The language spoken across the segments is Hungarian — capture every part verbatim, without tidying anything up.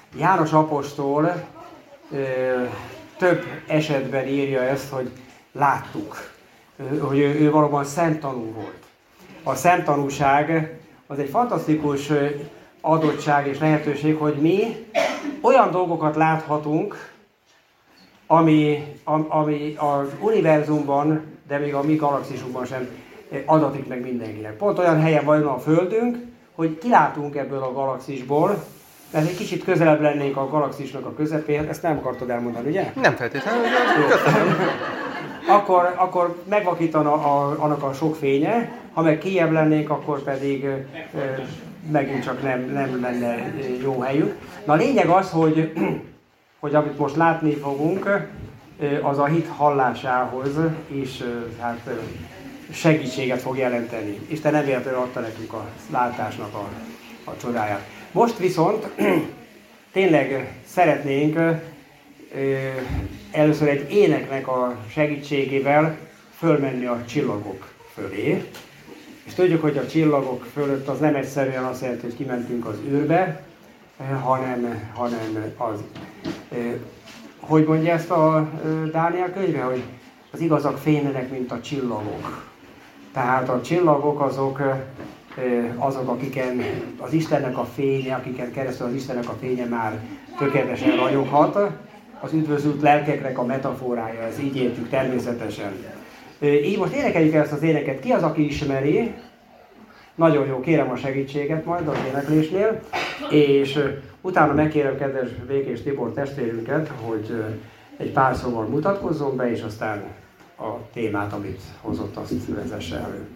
János apostol ö, több esetben írja ezt, hogy láttuk, ö, hogy ő, ő valóban szemtanú volt. A szemtanúság az egy fantasztikus adottság és lehetőség, hogy mi olyan dolgokat láthatunk, ami, ami az univerzumban, de még a mi galaxisunkban sem adatik meg mindenkinek. Pont olyan helyen van a Földünk, hogy kilátunk ebből a galaxisból, mert egy kicsit közelebb lennénk a galaxisnak a közepéhez, ezt nem akartad elmondani, ugye? Nem feltétlenül, köszönöm. Akkor, akkor megvakítana a, annak a sok fénye, ha meg kijebb lennénk, akkor pedig e, megint csak nem, nem lenne jó helyük. Na a lényeg az, hogy, hogy amit most látni fogunk, az a hit hallásához is hát, segítséget fog jelenteni. Isten nem véletlenül adta nekünk a látásnak a, a csodáját. Most viszont tényleg szeretnénk először egy éneknek a segítségével fölmenni a csillagok fölé. És tudjuk, hogy a csillagok fölött az nem egyszerűen azt jelenti, hogy kimentünk az űrbe, hanem, hanem az, hogy mondja ezt a Dániel könyve, hogy az igazak fényenek, mint a csillagok. Tehát a csillagok azok, azok, akiken az Istennek a fénye, akiken keresztül az Istennek a fénye már tökéletesen ragyoghat. Az üdvözült lelkeknek a metaforája, ez így értjük természetesen. Így most énekeljük ezt az éneket. Ki az, aki ismeri? Nagyon jó, kérem a segítséget majd az éneklésnél. És utána megkérem kedves Békés Tibor testvérünket, hogy egy pár szóval mutatkozzon be, és aztán a témát, amit hozott, azt vezesse elő.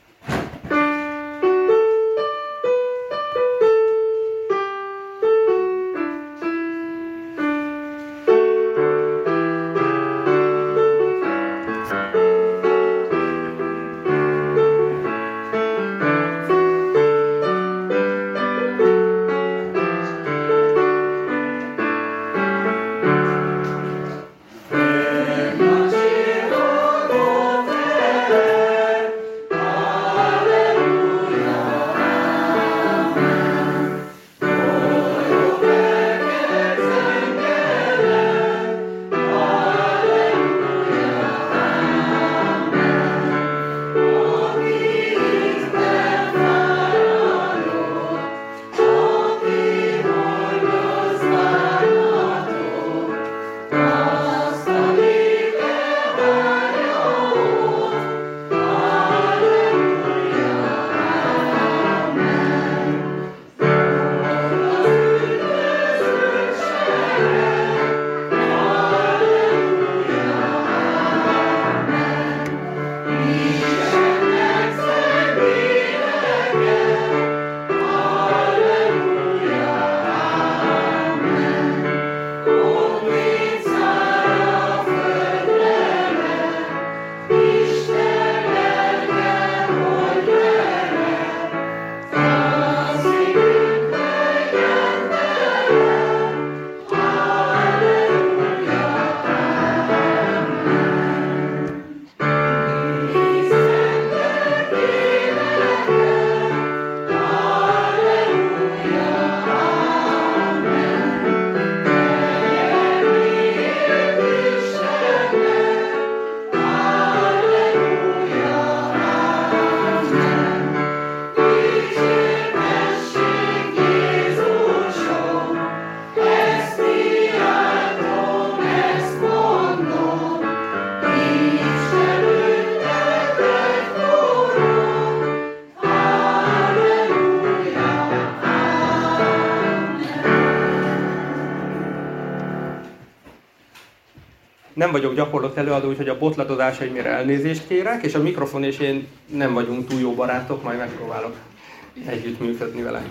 Nem vagyok gyakorlott előadó, úgyhogy a botladozásaimért elnézést kérek, és a mikrofon és én nem vagyunk túl jó barátok, majd megpróbálok együttműködni vele.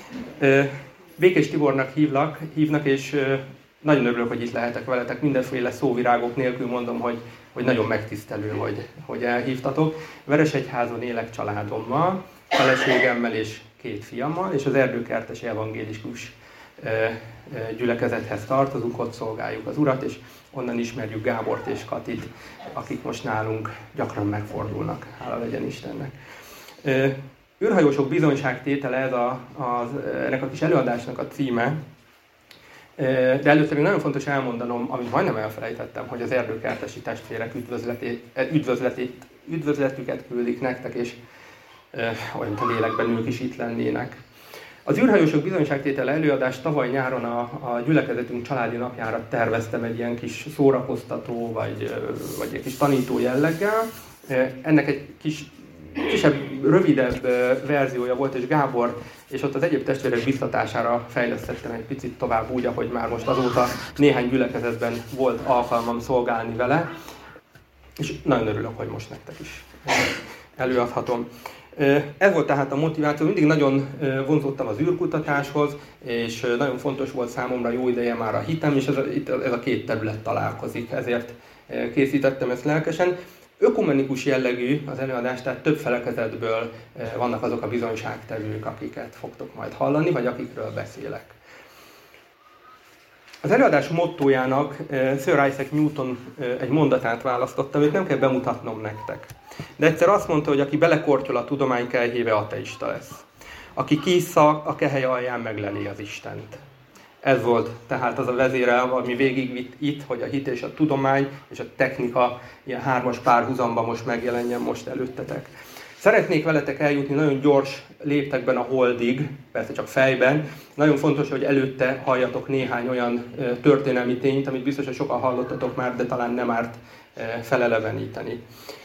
Békés Tibornak hívlak, hívnak, és nagyon örülök, hogy itt lehetek veletek. Mindenféle szóvirágok nélkül mondom, hogy, hogy nagyon megtisztelő, hogy, hogy elhívtatok. Veresegyházon élek családommal, feleségemmel és két fiammal, és az Erdőkertesi Evangélikus gyülekezethez tartozunk, ott szolgáljuk az Urat, és onnan ismerjük Gábort és Katit, akik most nálunk gyakran megfordulnak, hála legyen Istennek. űrhajósok bizonyságtétele, ez a, az, ennek a kis előadásnak a címe, De előtte még nagyon fontos elmondanom, amit majdnem elfelejtettem, hogy az erdőkertesi testvérek üdvözletét, üdvözletét, üdvözletüket küldik nektek, és olyan a lélekben ők is itt lennének. Az űrhajósok bizonyságtétele előadást tavaly nyáron a, a gyülekezetünk családi napjára terveztem egy ilyen kis szórakoztató, vagy, vagy egy kis tanító jelleggel. Ennek egy kis, kisebb, rövidebb verziója volt, és Gábor és ott az egyéb testvérek biztatására fejlesztettem egy picit tovább úgy, ahogy már most azóta néhány gyülekezetben volt alkalmam szolgálni vele. És nagyon örülök, hogy most nektek is előadhatom. Ez volt tehát a motiváció, mindig nagyon vonzottam az űrkutatáshoz, és nagyon fontos volt számomra jó ideje már a hitem, és ez a, itt ez a két terület találkozik, ezért készítettem ezt lelkesen. Ökumenikus jellegű az előadás, tehát több felekezetből vannak azok a bizonyságtevők, akiket fogtok majd hallani, vagy akikről beszélek. Az előadás mottójának Sir Isaac Newton egy mondatát választottam, őt nem kell bemutatnom nektek. De egyszer azt mondta, hogy aki belekortyol a tudomány kelyhébe, ateista lesz. Aki kiissza, a kehely alján megleli az Istent. Ez volt tehát az a vezérelv, ami végigvitt itt, hogy a hit és a tudomány és a technika ilyen hármas párhuzamban most megjelenjen most előttetek. Szeretnék veletek eljutni nagyon gyors léptekben a holdig, persze csak fejben. Nagyon fontos, hogy előtte halljatok néhány olyan történelmi tényt, amit biztos, hogy sokan hallottatok már, de talán nem árt feleleveníteni.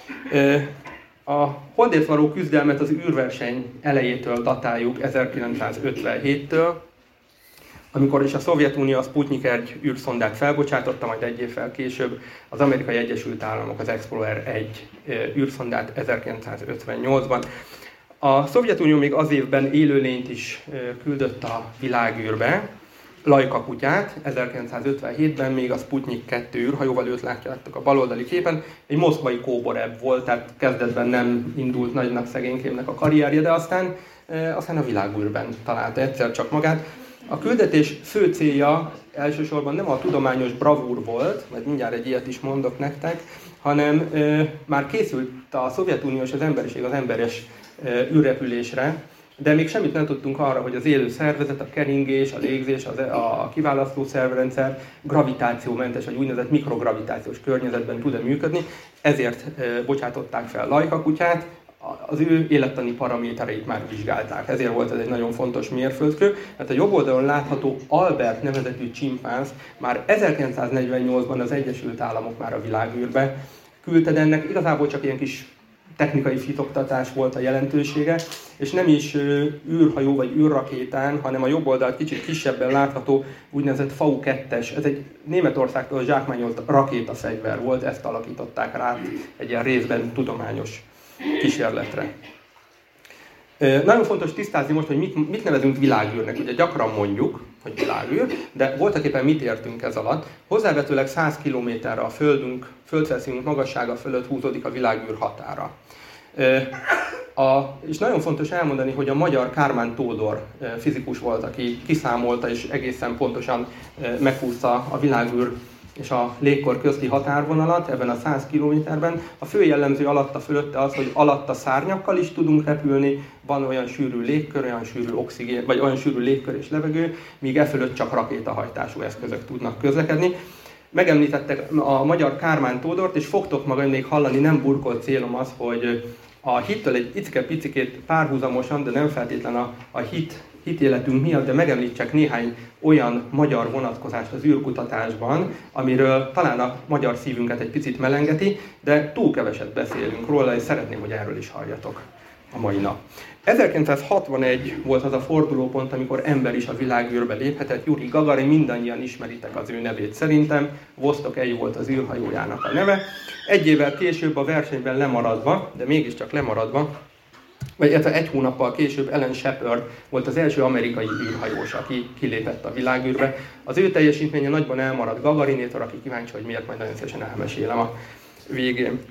A holdért való küzdelmet az űrverseny elejétől datáljuk, ezerkilencszázötvenhéttől, amikor is a Szovjetunió a Sputnik egy űrszondát felbocsátotta, majd egy évvel később az Amerikai Egyesült Államok az Explorer egy űrszondát ezerkilencszázötvennyolcban. A Szovjetunió még az évben élőlényt is küldött a világűrbe, Lajka kutyát, ezerkilencszázötvenhétben még a Sputnik kettő űrhajóval, őt látjátok a baloldali képen, egy moszkvai kóborebb volt, tehát kezdetben nem indult nagynak szegénykémnek a karrierje, de aztán, aztán a világűrben találta egyszer csak magát. A küldetés fő célja elsősorban nem a tudományos bravúr volt, majd mindjárt egy ilyet is mondok nektek, hanem e, már készült a Szovjetunió és az emberiség az emberes e, űrrepülésre, de még semmit nem tudtunk arra, hogy az élő szervezet, a keringés, a légzés, az, a kiválasztó szervrendszer gravitációmentes, vagy úgynevezett mikrogravitációs környezetben tud-e működni, ezért e, bocsátották fel Lajka kutyát, az ő élettani paramétereit már vizsgálták. Ezért volt ez egy nagyon fontos mérföldkő, mert a jobb oldalon látható Albert nevezetű csimpánz már ezerkilencszáznegyvennyolcban az Egyesült Államok már a világűrbe küldte, de ennek igazából csak ilyen kis technikai fitoktatás volt a jelentősége, és nem is űrhajó vagy űrrakétán, hanem a jobb oldalt kicsit kisebben látható úgynevezett V U kettes. Ez egy Németországtól zsákmányolt rakétafegyver volt, ezt alakították rá egy ilyen részben tudományos kísérletre. Nagyon fontos tisztázni most, hogy mit, mit nevezünk világűrnek. Ugye gyakran mondjuk, hogy világűr, de voltaképpen mit értünk ez alatt. Hozzávetőleg száz kilométerre a Földünk, földfelszínünk magassága fölött húzódik a világűr határa. A, és nagyon fontos elmondani, hogy a magyar Kármán Tódor fizikus volt, aki kiszámolta és egészen pontosan meghúzta a világűr és a légkor közti határvonalat ebben a száz kilométerben. A fő jellemző alatta fölötte az, hogy alatta szárnyakkal is tudunk repülni, van olyan sűrű légkör, olyan sűrű oxigén, vagy olyan sűrű légkör és levegő, míg e fölött csak rakétahajtású eszközök tudnak közlekedni. Megemlítettek a magyar Kármán Tódort, és fogtok majd még hallani, nem burkolt célom az, hogy a hittől egy icike-picikét párhuzamosan, de nem feltétlen a, a hit, hitéletünk miatt, de megemlítsek néhány olyan magyar vonatkozást az űrkutatásban, amiről talán a magyar szívünket egy picit melengeti, de túl keveset beszélünk róla, és szeretném, hogy erről is halljatok a mai nap. ezerkilencszázhatvanegy volt az a fordulópont, amikor ember is a világűrbe léphetett. Juri Gagarin, mindannyian ismeritek az ő nevét szerintem. Vostok egy volt az űrhajójának a neve. Egy évvel később a versenyben lemaradva, de mégiscsak lemaradva, vagy egy hónappal később Alan Shepard volt az első amerikai űrhajós, aki kilépett a világűrbe. Az ő teljesítménye nagyban elmaradt Gagarinétől, aki kíváncsi, hogy miért, majd nagyon szívesen elmesélem a végén.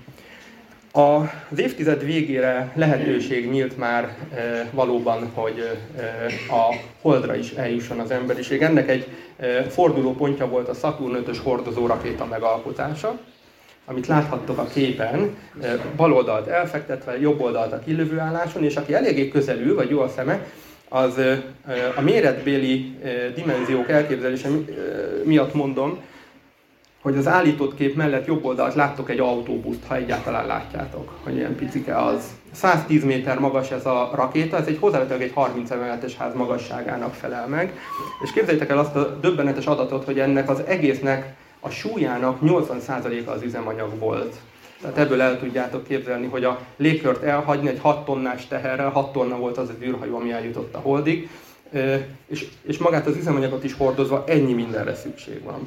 Az évtized végére lehetőség nyílt már e, valóban, hogy e, a Holdra is eljusson az emberiség. Ennek egy e, fordulópontja volt a Saturn ötös hordozó rakéta megalkotása, amit láthattok a képen, bal oldalt elfektetve, jobb oldalt a kilövő álláson, és aki eléggé közelül, vagy jó a szeme, az a méretbéli dimenziók elképzelése miatt mondom, hogy az állított kép mellett jobb oldalt láttok egy autóbuszt, ha egyáltalán látjátok, hogy ilyen picike az. száztíz méter magas ez a rakéta, ez egy hozzávetőleg egy harminc emeletes ház magasságának felel meg. És képzeljétek el azt a döbbenetes adatot, hogy ennek az egésznek a súlyának nyolcvan százaléka az üzemanyag volt. Tehát ebből el tudjátok képzelni, hogy a légkört elhagyni egy hat tonnás teherrel, hat tonna volt az az űrhajó, ami eljutott a holdig, és, és magát az üzemanyagot is hordozva ennyi mindenre szükség van.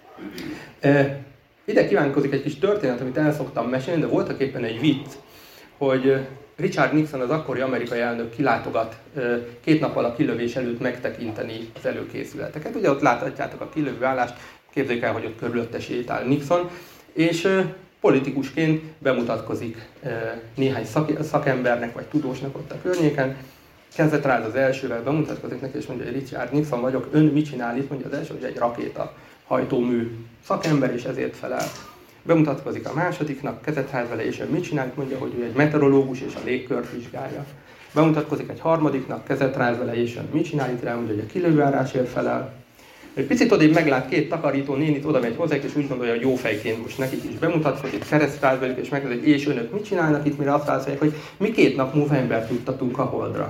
Ide kívánkozik egy kis történet, amit el szoktam mesélni, de voltak éppen egy vicc, hogy Richard Nixon, az akkori amerikai elnök kilátogat két nappal a kilövés előtt megtekinteni az előkészületeket. Ugye ott láthatjátok a kilövőállást, képzeljük el, hogy ott körülötte sétál Nixon, és politikusként bemutatkozik néhány szakembernek vagy tudósnak ott a környéken. Kezet ráz az elsővel, bemutatkozik neki, és mondja, hogy Richard Nixon vagyok, ön mit csinál itt? Mondja az első, hogy egy rakéta hajtómű szakember, és ezért felel. Bemutatkozik a másodiknak, kezet ráz vele, és ön mit csinál? Mondja, hogy ő egy meteorológus, és a légkört vizsgálja. Bemutatkozik egy harmadiknak, kezet ráz vele, és ön mit csinál? Itt rá mondja, hogy a kilövőárásért felel. Egy picit odébb meglát két takarító nénit, oda megy hozzá, és úgy gondolja, hogy jó fejként most nekik is bemutatkozik, keresztráz velük, és megkérdezi, hogy és önök mit csinálnak itt, mire azt válaszolják, hogy mi két nap múlva embert juttatunk a Holdra.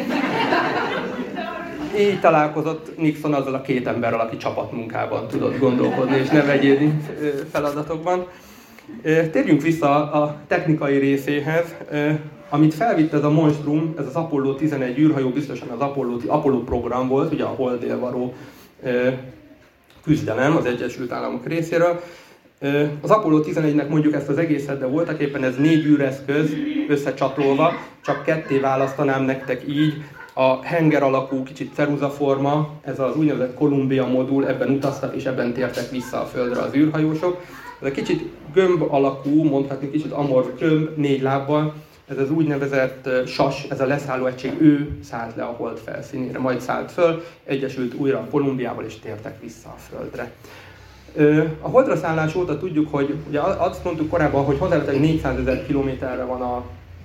Így találkozott Nixon azzal a két emberrel, aki csapatmunkában tudott gondolkodni, és nem egyéni feladatokban. Térjünk vissza a technikai részéhez. Amit felvitt ez a monstrum, ez az Apollo tizenegy űrhajó, biztosan az Apollo, Apollo program volt, ugye a Holddél való küzdelem az Egyesült Államok részéről. Az Apollo tizenegynek mondjuk ezt az egészet, de voltak éppen ez négy űreszköz összecsatolva, csak ketté választanám nektek így. A henger alakú, kicsit ceruzaforma, ez az úgynevezett Columbia modul, ebben utaztak és ebben tértek vissza a Földre az űrhajósok. Ez a kicsit gömb alakú, mondhatni kicsit amorf gömb, négy lábbal, ez az úgynevezett sas, ez a leszálló egység, ő szállt le a Hold felszínére, majd szállt föl, egyesült újra a Kolumbiával és tértek vissza a Földre. A Holdra szállás óta tudjuk, hogy ugye azt mondtuk korábban, hogy hozzávetőleg négyszázezer kilométerre van a,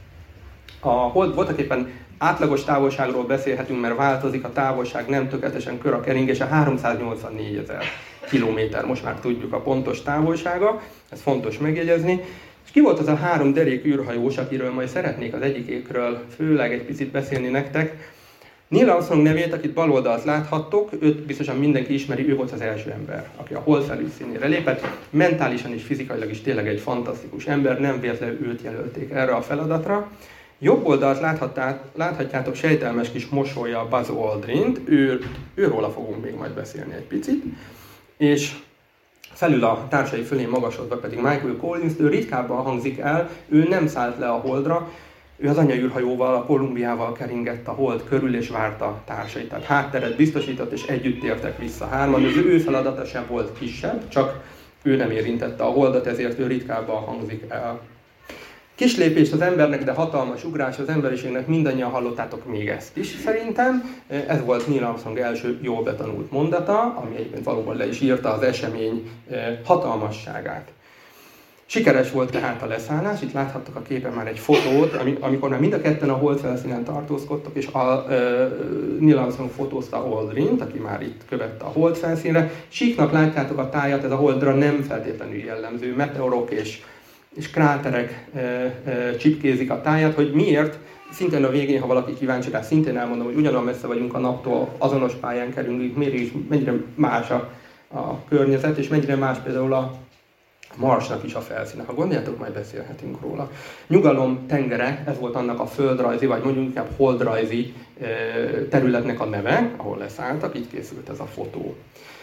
a Hold, voltak éppen átlagos távolságról beszélhetünk, mert változik a távolság, nem tökéletesen kör a keringése, háromszáznyolcvannégyezer kilométer, most már tudjuk a pontos távolsága, ez fontos megjegyezni. És ki volt az a három derék űrhajós, akiről majd szeretnék az egyikékről főleg egy picit beszélni nektek. Neil Armstrong nevét, akit bal oldalt láthattok, őt biztosan mindenki ismeri, ő volt az első ember, aki a Hold felszínére lépett. Mentálisan és fizikailag is tényleg egy fantasztikus ember, nem véletlenül őt jelölték erre a feladatra. Jobb oldalt láthatjátok sejtelmes kis mosolya Buzz Aldrint, ő, őróla fogunk még majd beszélni egy picit. És felül a társai fölé magasodva pedig Michael Collins, ő ritkábban hangzik el, ő nem szállt le a Holdra, ő az anyaűrhajóval, a Columbiával keringett a Hold körül és várta társait. Tehát hátteret biztosított és együtt tértek vissza hárman. Az ő feladata sem volt kisebb, csak ő nem érintette a Holdat, ezért ő ritkábban hangzik el. Kis lépés az embernek, de hatalmas ugrás az emberiségnek, mindannyian hallottátok még ezt is szerintem. Ez volt Neil Armstrong első jól betanult mondata, ami egyébként valóban le is írta az esemény hatalmasságát. Sikeres volt tehát a leszállás, itt láthattok a képen már egy fotót, amikor már mind a ketten a Hold felszínen tartózkodtak, és a, uh, Neil Armstrong fotózta Aldrint, aki már itt követte a Hold felszínre. Síknak látjátok a tájat, ez a Holdra nem feltétlenül jellemző, meteorok és és kráterek e, e, csipkézik a táját, hogy miért, szintén a végén, ha valaki kíváncsi rá, szintén elmondom, hogy ugyanolyan messze vagyunk a naptól, azonos pályán kerülünk, mégis mennyire más a, a környezet, és mennyire más például a Marsnak is a felszíne. Ha gondoljátok, majd beszélhetünk róla. Nyugalom tengere, ez volt annak a földrajzi, vagy mondjuk inkább holdrajzi e, területnek a neve, ahol leszálltak, így készült ez a fotó.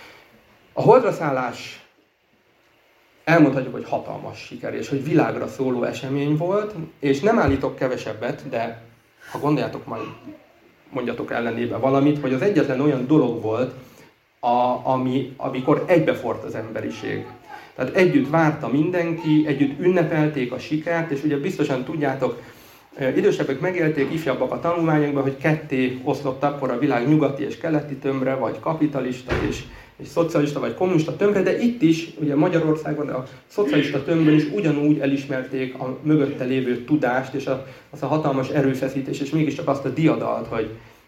A Holdra szállás elmondhatjuk, hogy hatalmas siker, és hogy világra szóló esemény volt, és nem állítok kevesebbet, de ha gondoljátok, majd mondjatok ellenébe valamit, hogy az egyetlen olyan dolog volt, a, ami, amikor egybefort az emberiség. Tehát együtt várta mindenki, együtt ünnepelték a sikert, és ugye biztosan tudjátok, idősebbek megélték, ifjabbak a tanulmányokban, hogy ketté oszlott akkor a világ nyugati és keleti tömbre, vagy kapitalista és és szocialista vagy kommunista tömbre, de itt is, ugye Magyarországon a szocialista tömbben is ugyanúgy elismerték a mögötte lévő tudást, és a, az a hatalmas erőfeszítés, és mégiscsak azt a diadalt, hogy,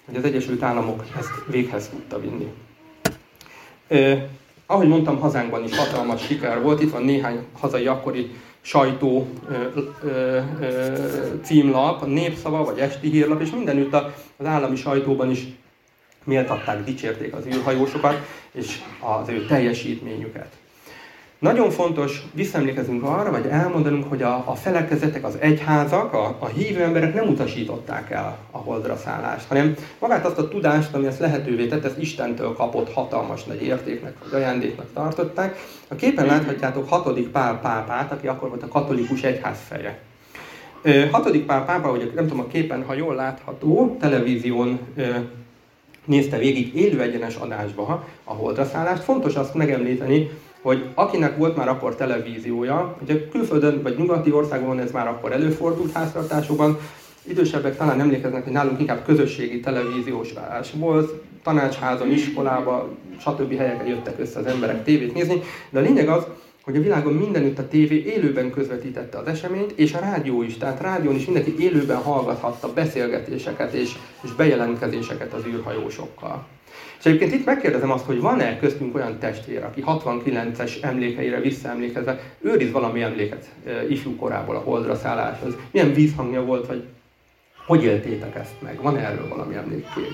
hogy az Egyesült Államok ezt véghez tudta vinni. Eh, ahogy mondtam, hazánkban is hatalmas siker volt. Itt van néhány hazai akkori sajtó ö, ö, ö, címlap, a Népszava vagy Esti Hírlap, és mindenütt az állami sajtóban is méltatták, dicsérték az űrhajósokat és az ő teljesítményüket. Nagyon fontos, visszaemlékezünk arra, vagy elmondanunk, hogy a, a felekezetek, az egyházak, a, a hívő emberek nem utasították el a holdra szállást, hanem magát azt a tudást, ami ezt lehetővé tett, ezt Istentől kapott hatalmas nagy értéknek, vagy ajándéknak tartották. A képen láthatjátok hatodik Pál pápát, aki akkor volt a katolikus egyház feje. hatodik Pál pápa, hogy nem tudom a képen, ha jól látható, televízión nézte végig élő egyenes adásba a holdra szállást. Fontos azt megemlíteni, hogy akinek volt már akkor televíziója, ugye külföldön vagy nyugati országokon ez már akkor előfordult háztartásokban, idősebbek talán emlékeznek, hogy nálunk inkább közösségi televíziós válás volt, tanácsházon, iskolában, stb. Helyeken jöttek össze az emberek tévét nézni, de a lényeg az, hogy a világon mindenütt a tévé élőben közvetítette az eseményt, és a rádió is, tehát rádión is mindenki élőben hallgathatta beszélgetéseket és, és bejelentkezéseket az űrhajósokkal. És egyébként itt megkérdezem azt, hogy van-e köztünk olyan testvér, aki hatvankilences emlékeire visszaemlékezve őriz valami emléket e, ifjú korából a holdra szálláshoz. Milyen vízhangja volt, vagy hogy éltétek ezt meg? Van-e erről valami emlékkép?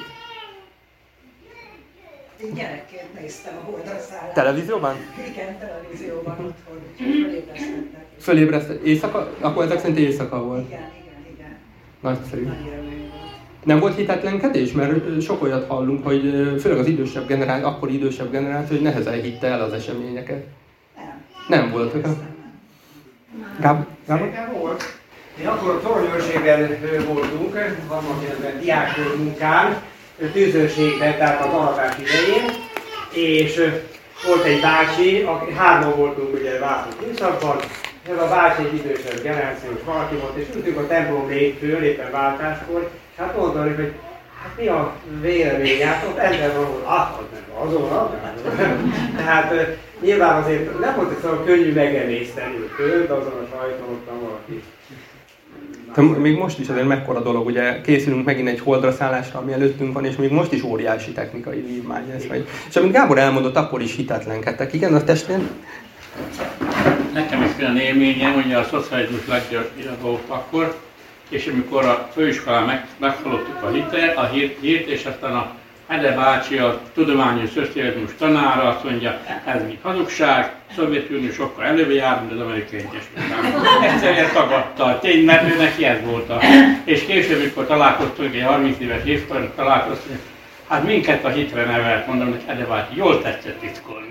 Én gyerekként néztem a holdra szállást. Televízióban? Igen, televízióban otthon, fölébresztettek. Fölébresztettek? Éjszaka? Akkor ezek szerint éjszaka volt? Igen, igen, igen. Nagyszerű. Nagy élmény volt. Nem volt hitetlenkedés? Mert sok olyat hallunk, hogy főleg az idősebb generáció, akkori idősebb generáció, hogy nehezen hitte el az eseményeket. Nem. Nem volt. Gábor? Szerintem volt. Én akkor a toronyőrségben voltunk, vannak ebben diák munkán, tűzőrségben, tehát az aratás idején, és volt egy bácsi, aki, hárman voltunk ugye váltott műszakban, ez a bácsi egy idősebb generációs valaki volt, és ültünk a templom lépcsőn, éppen váltáskor, és hát mondani, hogy hát mi a véleményát, ott ember van, hogy ah, az nem azonnal. Tehát nyilván azért nem volt ez olyan könnyű megemészteni őt, de azon a sajton ott van valaki. De még most is azért mekkora dolog, ugye készülünk megint egy holdra szállásra, ami előttünk van, és még most is óriási technikai vívmány ez. Vagy. És amit Gábor elmondott, akkor is hitetlenkedtek. Igen, a testvén? Nekem is olyan élményem, hogy a szocializmus legiradót akkor, és amikor a főiskolán meg, meghallottuk a, hitel, a hírt, hírt, és aztán a Ede bácsi, a tudományos szocializmus tanára azt mondja, ez mi hazugság, Szovjetunió sokkal előbb jár, mint az Amerikai Egyesült Államok. Egyszerűen tagadta a tény, mert ő neki ez volt a... És később, amikor találkoztunk, egy harminc éves évkorban találkoztunk, hát minket a hitre nevelt, mondom, hogy Ede bácsi, jól tetszett titkolni.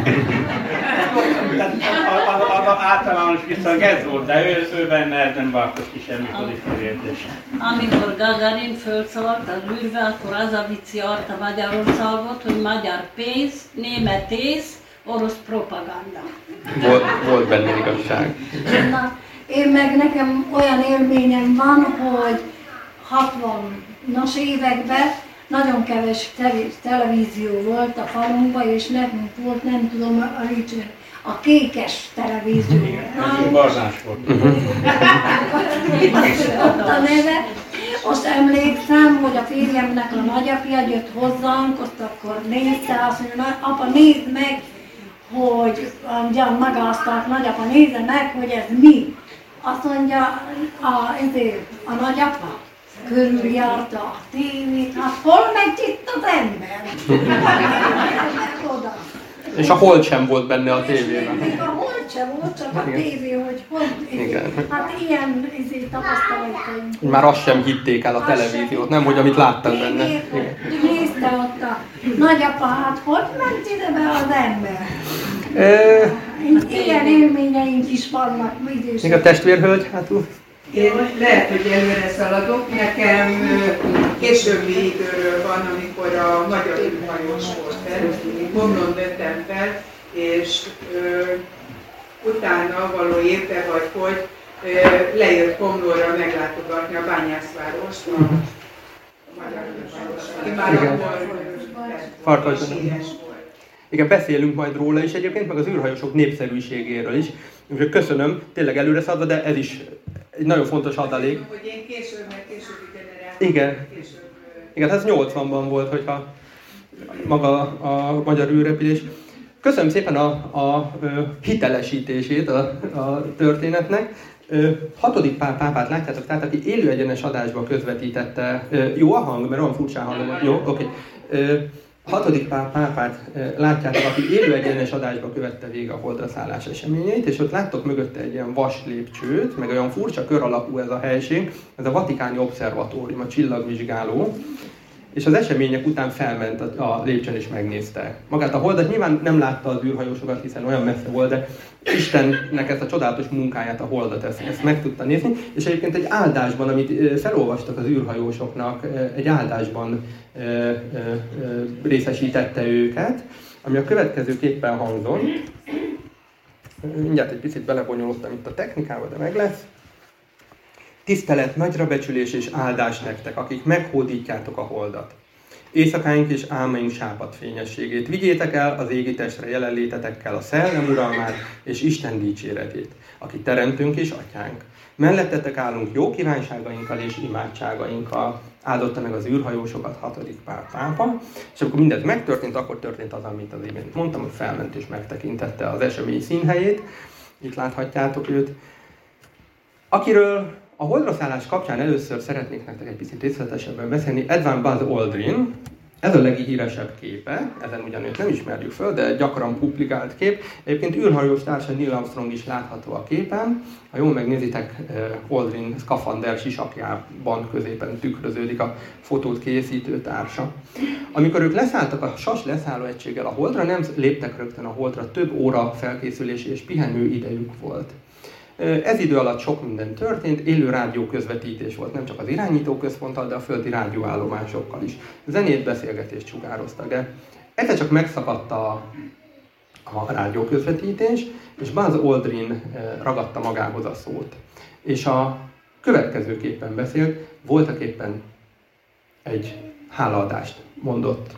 Az általános viszont ez volt, de ő, ő benne ez nem változott ki semmi pozitív érzés. Amikor Gagarin fölszaladt az űrbe, akkor az a vicc jart a Magyarországot, hogy magyar pénz, német ész, orosz propaganda. Volt, volt benne igazság. Na, én meg nekem olyan élményem van, hogy hatvanas években nagyon kevés televízió volt a falunkban, és nekünk volt, nem tudom, a, a kékes televízió. Ez barzás volt. A neve. Azt emlékszem, hogy a férjemnek a nagyapja jött hozzánk, azt akkor nézte, azt mondja, apa, nézd meg, hogy ugyan magasztalt, nagyapa, nézze meg, hogy ez mi. Azt mondja a, ezért, a nagyapa, körüljárta a tévét, hát hol megy itt az ember? Oda. És a hold sem volt benne a tévében. Még a hold sem volt, csak a tévé, hogy hogy... Igen. Hát ilyen izé, tapasztalataim. Már azt sem hitték el a televíziót, nem, hogy amit láttak benne. Nézte ott a nagyapa, hát hogy ment ide be az ember? E... Ilyen élményeink is vannak idősen. Még a testvérhölgy hátul? Én lehet, hogy előre szaladok, nekem későbbi időről van, amikor a magyar űrhajós volt fel, Komlón nőttem fel, és ö, utána való évben vagy hogy ö, lejött Komlóra meglátogatni a Bányászvárost, a magyar űrhajós, aki már akkor híres volt. Igen, beszélünk majd róla is egyébként, meg az űrhajósok népszerűségéről is. Úgyhogy köszönöm, tényleg előre szaladva, de ez is egy nagyon fontos adalék. Hogy én később, mert későbbi generáció. Igen. Később Igen, ez nyolcvanban volt, hogyha maga a magyar űrrepülés. Köszönöm szépen a, a, a hitelesítését a, a történetnek. Hatodik Pál pápát látjátok, tehát aki élő egyenes adásba közvetítette. Jó a hang, mert olyan furcsán hallom. Jó, oké. Okay. Hatodik Pál pápát látjátok, aki élő egyenes adásba követte végig a holdra szállás eseményeit, és ott láttok mögötte egy ilyen vas lépcsőt, meg olyan furcsa kör alakú ez a helység, ez a Vatikáni Obszervatórium, a csillagvizsgáló, és az események után felment a lépcsőn és megnézte. Magát a holdat nyilván nem látta az űrhajósokat, hiszen olyan messze volt, de Istennek ezt a csodálatos munkáját, a holdat ezt, ezt meg tudta nézni, és egyébként egy áldásban, amit felolvastak az űrhajósoknak, egy áldásban részesítette őket, ami a következőképpen hangzott. Mindjárt egy picit belebonyolódtam itt a technikába, de meg lesz. Tisztelet, nagyrabecsülés és áldás nektek, akik meghódítjátok a holdat. Éjszakáink és álmaink sápadt fényességét. Vigyétek el az égi testre jelenlétetekkel a szellem uralmát és Isten dicséretét, aki teremtünk és atyánk. Mellettetek állunk jó kívánságainkkal és imádságainkkal. Áldotta meg az űrhajósokat hatodik Pál pápa, és amikor mindez megtörtént, akkor történt az, amit az imént mondtam, hogy felment és megtekintette az esemény színhelyét. Itt láthatjátok őt. Akiről a holdra szállás kapcsán először szeretnék nektek egy picit részletesebben beszélni, Edwin Buzz Aldrin. Ez a leghíresebb képe, ezen ugyan őt nem ismerjük föl, de gyakran publikált kép. Egyébként űrhajós társa Neil Armstrong is látható a képen. Ha jól megnézitek, Aldrin szkafander sisakjában középen tükröződik a fotót készítő társa. Amikor ők leszálltak a sas leszállóegységgel a holdra, nem léptek rögtön a holdra, több óra felkészülési és pihenő idejük volt. Ez idő alatt sok minden történt, élő rádió közvetítés volt, nem csak az irányítóközponttal, de a földi rádióállomásokkal is. Zenét, beszélgetést sugároztak, de egyszer csak megszakadt a, a rádióközvetítés, és Buzz Aldrin ragadta magához a szót. És a következőképpen beszélt, voltak éppen egy hálaadást mondott.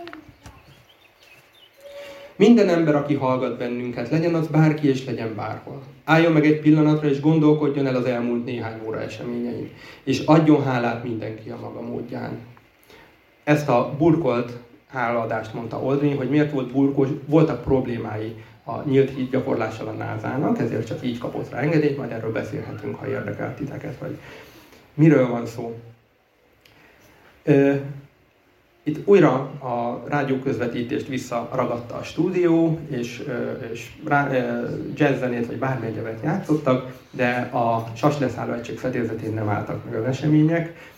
Minden ember, aki hallgat bennünket, legyen az bárki és legyen bárhol. Álljon meg egy pillanatra és gondolkodjon el az elmúlt néhány óra eseményein, és adjon hálát mindenki a maga módján. Ezt a burkolt hálaadást mondta Aldrin, hogy miért volt burkos, voltak problémái a nyílt híd gyakorlással a nászának, ezért csak így kapott rá engedélyt, majd erről beszélhetünk, ha érdekel titeket, vagy miről van szó. Itt újra a rádióközvetítést visszaragadta a stúdió, és, és jazzzenét vagy bármi egyebet játszottak, de a sas leszállóegység fedélzetén nem álltak meg az események.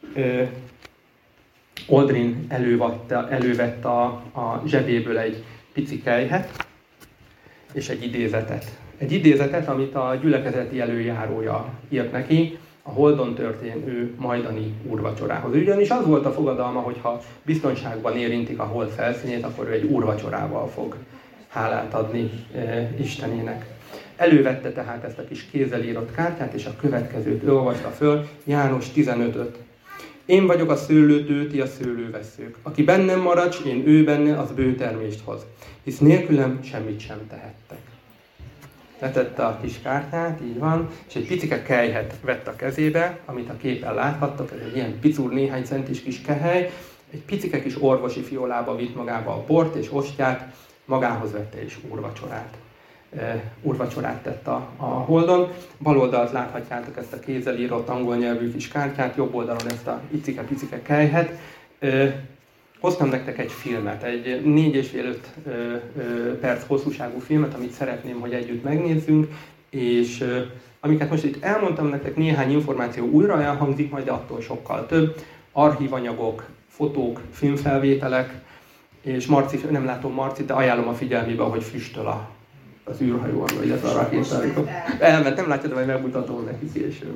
Aldrin elővette, elővette a, a zsebéből egy pici kelyhet és egy idézetet. Egy idézetet, amit a gyülekezeti előjárója írt neki, a holdon történő majdani úrvacsorához. Ugyanis az volt a fogadalma, hogy ha biztonságban érintik a hold felszínét, akkor ő egy úrvacsorával fog hálát adni e, Istenének. Elővette tehát ezt a kis kézzel írott kártyát, és a következőt olvasta föl, János tizenötöt. Én vagyok a szőlőtő, ti a szőlőveszők. Aki bennem marad, én ő benne, az bőtermést hoz. Hisz nélkülem semmit sem tehettek. Letette a kis kártyát, így van, és egy picike kelyhet vett a kezébe, amit a képen láthattok, ez egy ilyen picur néhány centis kis kehely, egy picike kis orvosi fiolába vitt magába a bort és ostját, magához vette és úrvacsorát. E, úrvacsorát tett a, a holdon. Bal oldalt láthatjátok ezt a kézzel írott angol nyelvű kis kártyát, jobb oldalon ezt a icike-picike kelyhet. E, Hoztam nektek egy filmet, egy négy és fél öt perc hosszúságú filmet, amit szeretném, hogy együtt megnézzünk, és ö, amiket most itt elmondtam nektek, néhány információ újra elhangzik, majd attól sokkal több. Archívanyagok, fotók, filmfelvételek, és Marci, nem látom Marcit, de ajánlom a figyelmébe, hogy füstöl a, az űrhajó, vagy ez a rakétárikot. Elment, nem látja, de majd megmutatom neki később.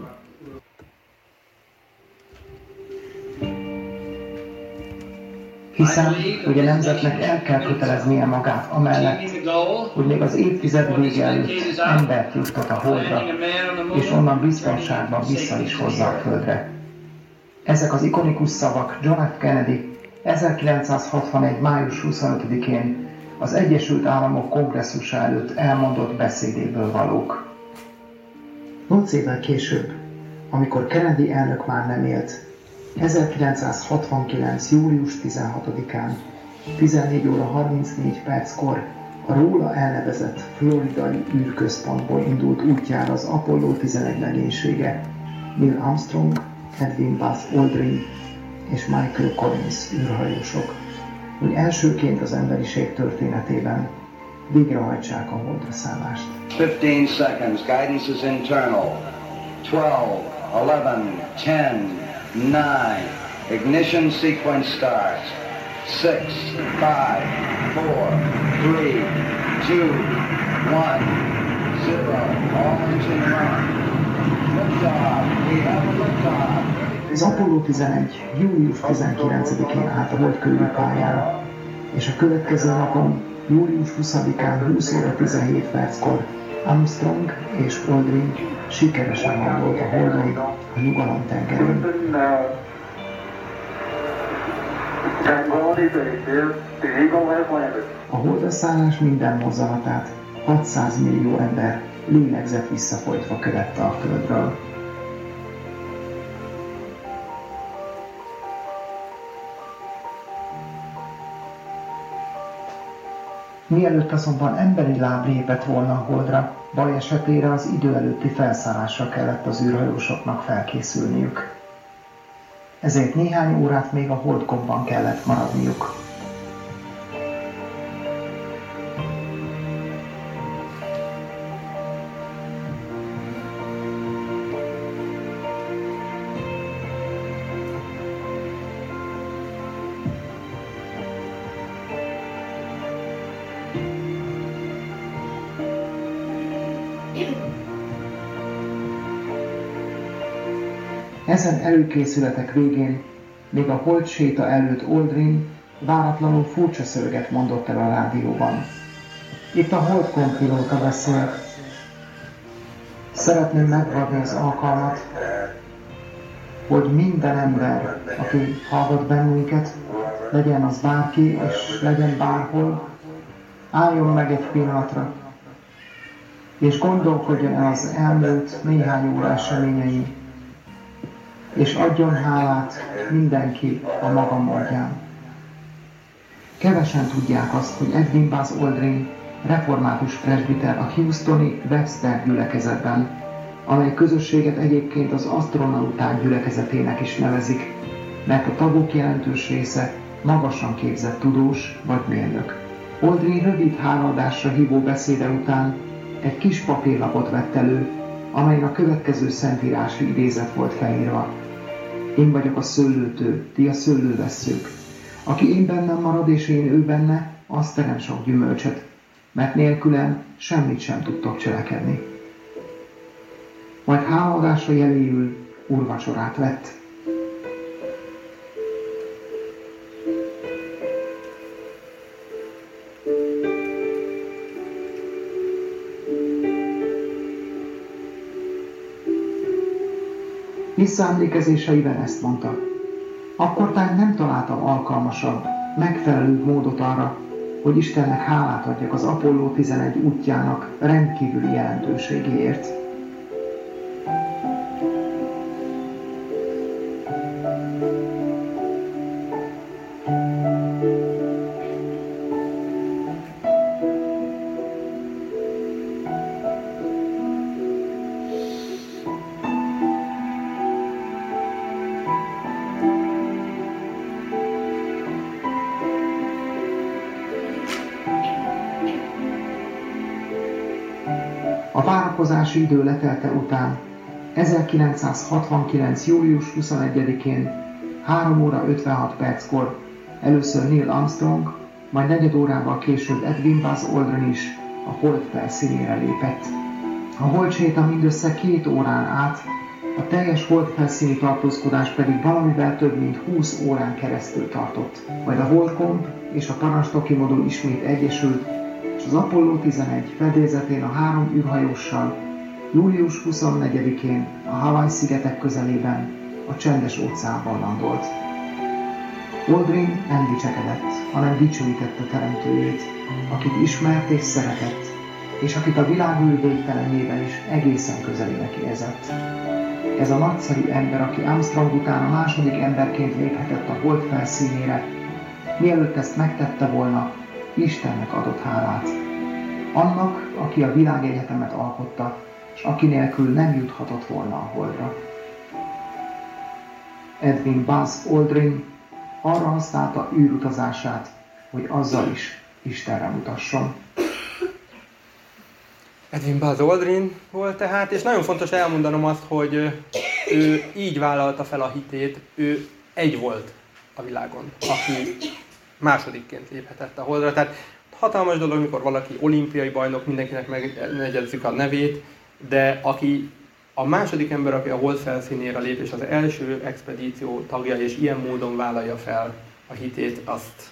Hiszen, hogy a nemzetnek el kell köteleznie magát amellett, hogy még az évtized vége előtt embert juttat a holdra, és onnan biztonságban vissza is hozza a földre. Ezek az ikonikus szavak John F. Kennedy ezerkilencszázhatvanegy. május huszonötödikén az Egyesült Államok kongresszusa előtt elmondott beszédéből valók. Nyolc évvel később, amikor Kennedy elnök már nem élt, ezerkilencszázhatvankilenc. július tizenhatodikán tizennégy óra harmincnégy perckor a róla elnevezett floridai űrközpontból indult útjára az Apollo tizenegy legénysége, Neil Armstrong, Edwin Buzz Aldrin és Michael Collins űrhajósok, hogy elsőként az emberiség történetében végrehajtsák a holdra szállást. fifteen seconds, guidance is internal. twelve, eleven, ten, nine, ignition sequence starts. six, five, four, three, two, one, zero. All engine run. Liftoff. We have a liftoff. Az Apollo tizenegy. július tizenkilencedikén állt a hold körüli pályára, és a következő napon, július huszadikán húsz óra tizenhét perckor Armstrong és Aldrin sikeresen landolt a Holdon, a Nyugalom-tengerén. A holdra szállás minden mozzanatát hatszáz millió ember lélegzet visszafolytva követte a Földről. Mielőtt azonban emberi láb lépett volna a holdra, baj esetére az idő előtti felszállásra kellett az űrhajósoknak felkészülniük. Ezért néhány órát még a holdkomban kellett maradniuk. Ezen előkészületek végén, még a holdséta előtt Aldrin váratlanul furcsa szöveget mondott el a rádióban. Itt a Holdcom pilóta beszél. Szeretném megragadni az alkalmat, hogy minden ember, aki hallgat bennünket, legyen az bárki és legyen bárhol, álljon meg egy pillanatra, és gondolkodjon el az elmúlt néhány óra eseményein, és adjon hálát mindenki a maga módján. Kevesen tudják azt, hogy Edwin Buzz Aldrin református presbiter a houstoni Webster gyülekezetben, amely közösséget egyébként az asztronauták gyülekezetének is nevezik, mert a tagok jelentős része magasan képzett tudós vagy mérnök. Aldrin rövid hálaadásra hívó beszéde után egy kis papírlapot vett elő, amelyen a következő szentírási idézet volt felírva. Én vagyok a szőlőtő, ti a szőlővesszők. Aki én bennem marad és én ő benne, az terem sok gyümölcsöt, mert nélkülem semmit sem tudtok cselekedni. Majd hálaadásra jeléül úrvacsorát vett. Visszaemlékezéseiben ezt mondta. Akkortán nem találtam alkalmasabb, megfelelőbb módot arra, hogy Istennek hálát adjak az Apollo tizenegy útjának rendkívüli jelentőségéért. A várakozási idő letelte után ezerkilencszázhatvankilenc. július huszonegyedikén három óra ötvenhat perckor először Neil Armstrong, majd negyed órával később Edwin Buzz Aldrin is a hold felszínére lépett. A holdséta mindössze két órán át, a teljes holdfelszíni tartózkodás pedig valamivel több mint húsz órán keresztül tartott. Majd a Holdcom és a parancsnoki modul ismét egyesült, és az Apollo tizenegy fedélzetén a három űrhajóssal július huszonnegyedikén a Hawaii-szigetek közelében a csendes óceánban landolt. Aldrin nem dicsekedett, hanem dicsőítette teremtőjét, akit ismert és szeretett, és akit a világ végtelenjében is egészen közelének érzett. Ez a nagyszerű ember, aki Armstrong után a második emberként léphetett a hold felszínére, mielőtt ezt megtette volna, Istennek adott hálát. Annak, aki a világegyetemet alkotta, és aki nélkül nem juthatott volna a holdra. Edwin Buzz Aldrin arra használta űrutazását, hogy azzal is Istenre mutasson. Edwin Buzz Aldrin volt tehát, és nagyon fontos elmondanom azt, hogy ő így vállalta fel a hitét, ő egy volt a világon, aki másodikként léphetett a holdra. Tehát hatalmas dolog, mikor valaki olimpiai bajnok, mindenkinek megjegyezzük a nevét, de aki a második ember, aki a hold felszínére lép, és az első expedíció tagja, és ilyen módon vállalja fel a hitét, azt,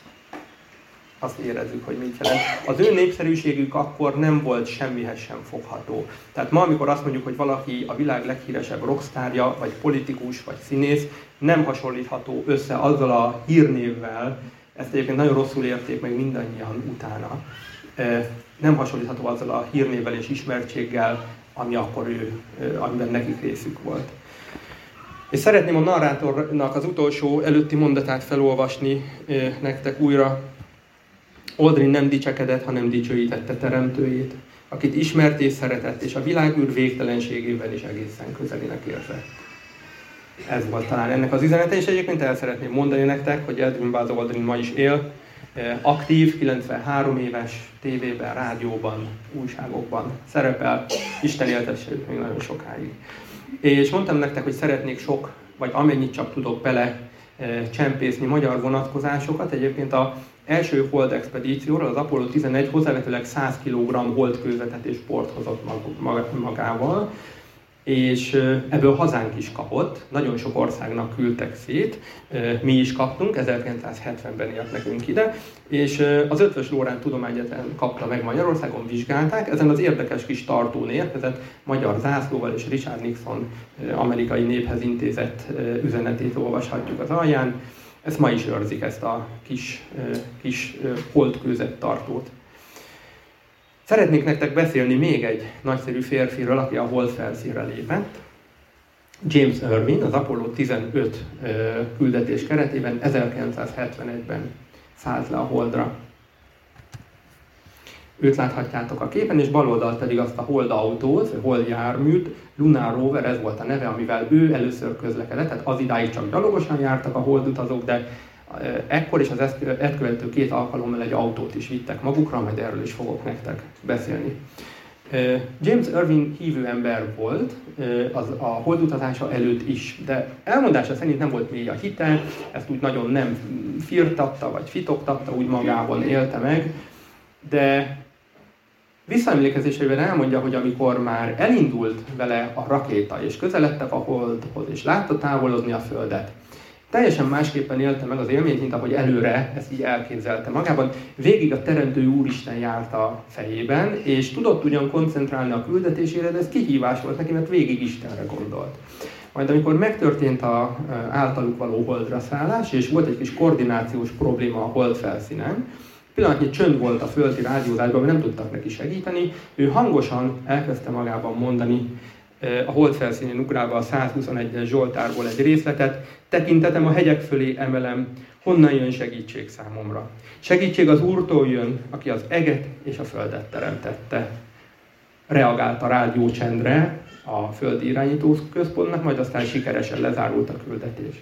azt érezzük, hogy mit jelent. Az ő népszerűségük akkor nem volt semmihez sem fogható. Tehát ma, amikor azt mondjuk, hogy valaki a világ leghíresebb rockstárja, vagy politikus, vagy színész, nem hasonlítható össze azzal a hírnévvel, ezt egyébként nagyon rosszul érték meg mindannyian utána, nem hasonlítható azzal a hírnévvel és ismertséggel, ami akkor ő, amiben nekik részük volt. És szeretném a narrátornak az utolsó előtti mondatát felolvasni nektek újra. Aldrin nem dicsekedett, hanem dicsőítette teremtőjét, akit ismert és szeretett, és a világűr végtelenségében is egészen közelinek érzett. Ez volt talán ennek az üzenete, és egyébként el szeretném mondani nektek, hogy Edwin Buzz Aldrin ma is él, aktív, kilencvenhárom éves, tévében, rádióban, újságokban szerepel, Isten éltesse őt még nagyon sokáig. És mondtam nektek, hogy szeretnék sok, vagy amennyit csak tudok bele csempészni magyar vonatkozásokat. Egyébként az első hold expedícióról, az Apollo tizenegy hozzávetőleg száz kilogramm holdkőzetet és bort hozott magával, és ebből hazánk is kapott, nagyon sok országnak küldtek szét, mi is kaptunk, ezerkilencszázhetvenben ért nekünk ide, és az Ötvös Loránd Tudományegyetem kapta meg Magyarországon, vizsgálták, ezen az érdekes kis tartón érkezett magyar zászlóval, és Richard Nixon amerikai néphez intézett üzenetét olvashatjuk az alján. Ezt ma is őrzik, ezt a kis, kis holdkőzet tartót. Szeretnék nektek beszélni még egy nagyszerű férfiről, aki a hold felszínre lépett. James Irwin, az Apollo tizenöt küldetés keretében ezerkilencszázhetvenegyben szállt le a holdra. Őt láthatjátok a képen, és bal oldalt pedig azt a holdautót, vagy holdjárműt, Lunar Rover, ez volt a neve, amivel ő először közlekedett, tehát az idáig csak gyalogosan jártak a holdutazók, de ekkor és az ezt követő két alkalommal egy autót is vittek magukra, majd erről is fogok nektek beszélni. James Irwin hívő ember volt az a holdutazása előtt is, de elmondása szerint nem volt mély a hite, ezt úgy nagyon nem firtatta vagy fitoktatta, úgy magában élte meg, de visszaemlékezésében elmondja, hogy amikor már elindult vele a rakéta, és közeledtek a holdhoz, és látta távolodni a Földet, teljesen másképpen élte meg az élményt, mint ahogy előre ezt így elképzelte magában. Végig a Teremtő Úristen járt a fejében, és tudott ugyan koncentrálni a küldetésére, de ez kihívás volt neki, mert végig Istenre gondolt. Majd amikor megtörtént az általuk való holdra szállás, és volt egy kis koordinációs probléma a hold felszínen, pillanatnyi csönd volt a földi rádiózásban, mert nem tudtak neki segíteni, ő hangosan elkezdte magában mondani, a hold felszínén ugrálva a százhuszonegyes Zsoltárból egy részletet: tekintetem a hegyek fölé emelem, honnan jön segítség számomra. Segítség az Úrtól jön, aki az eget és a földet teremtette. Reagált a rádiócsendre a földi irányító központnak, majd aztán sikeresen lezárult a küldetés.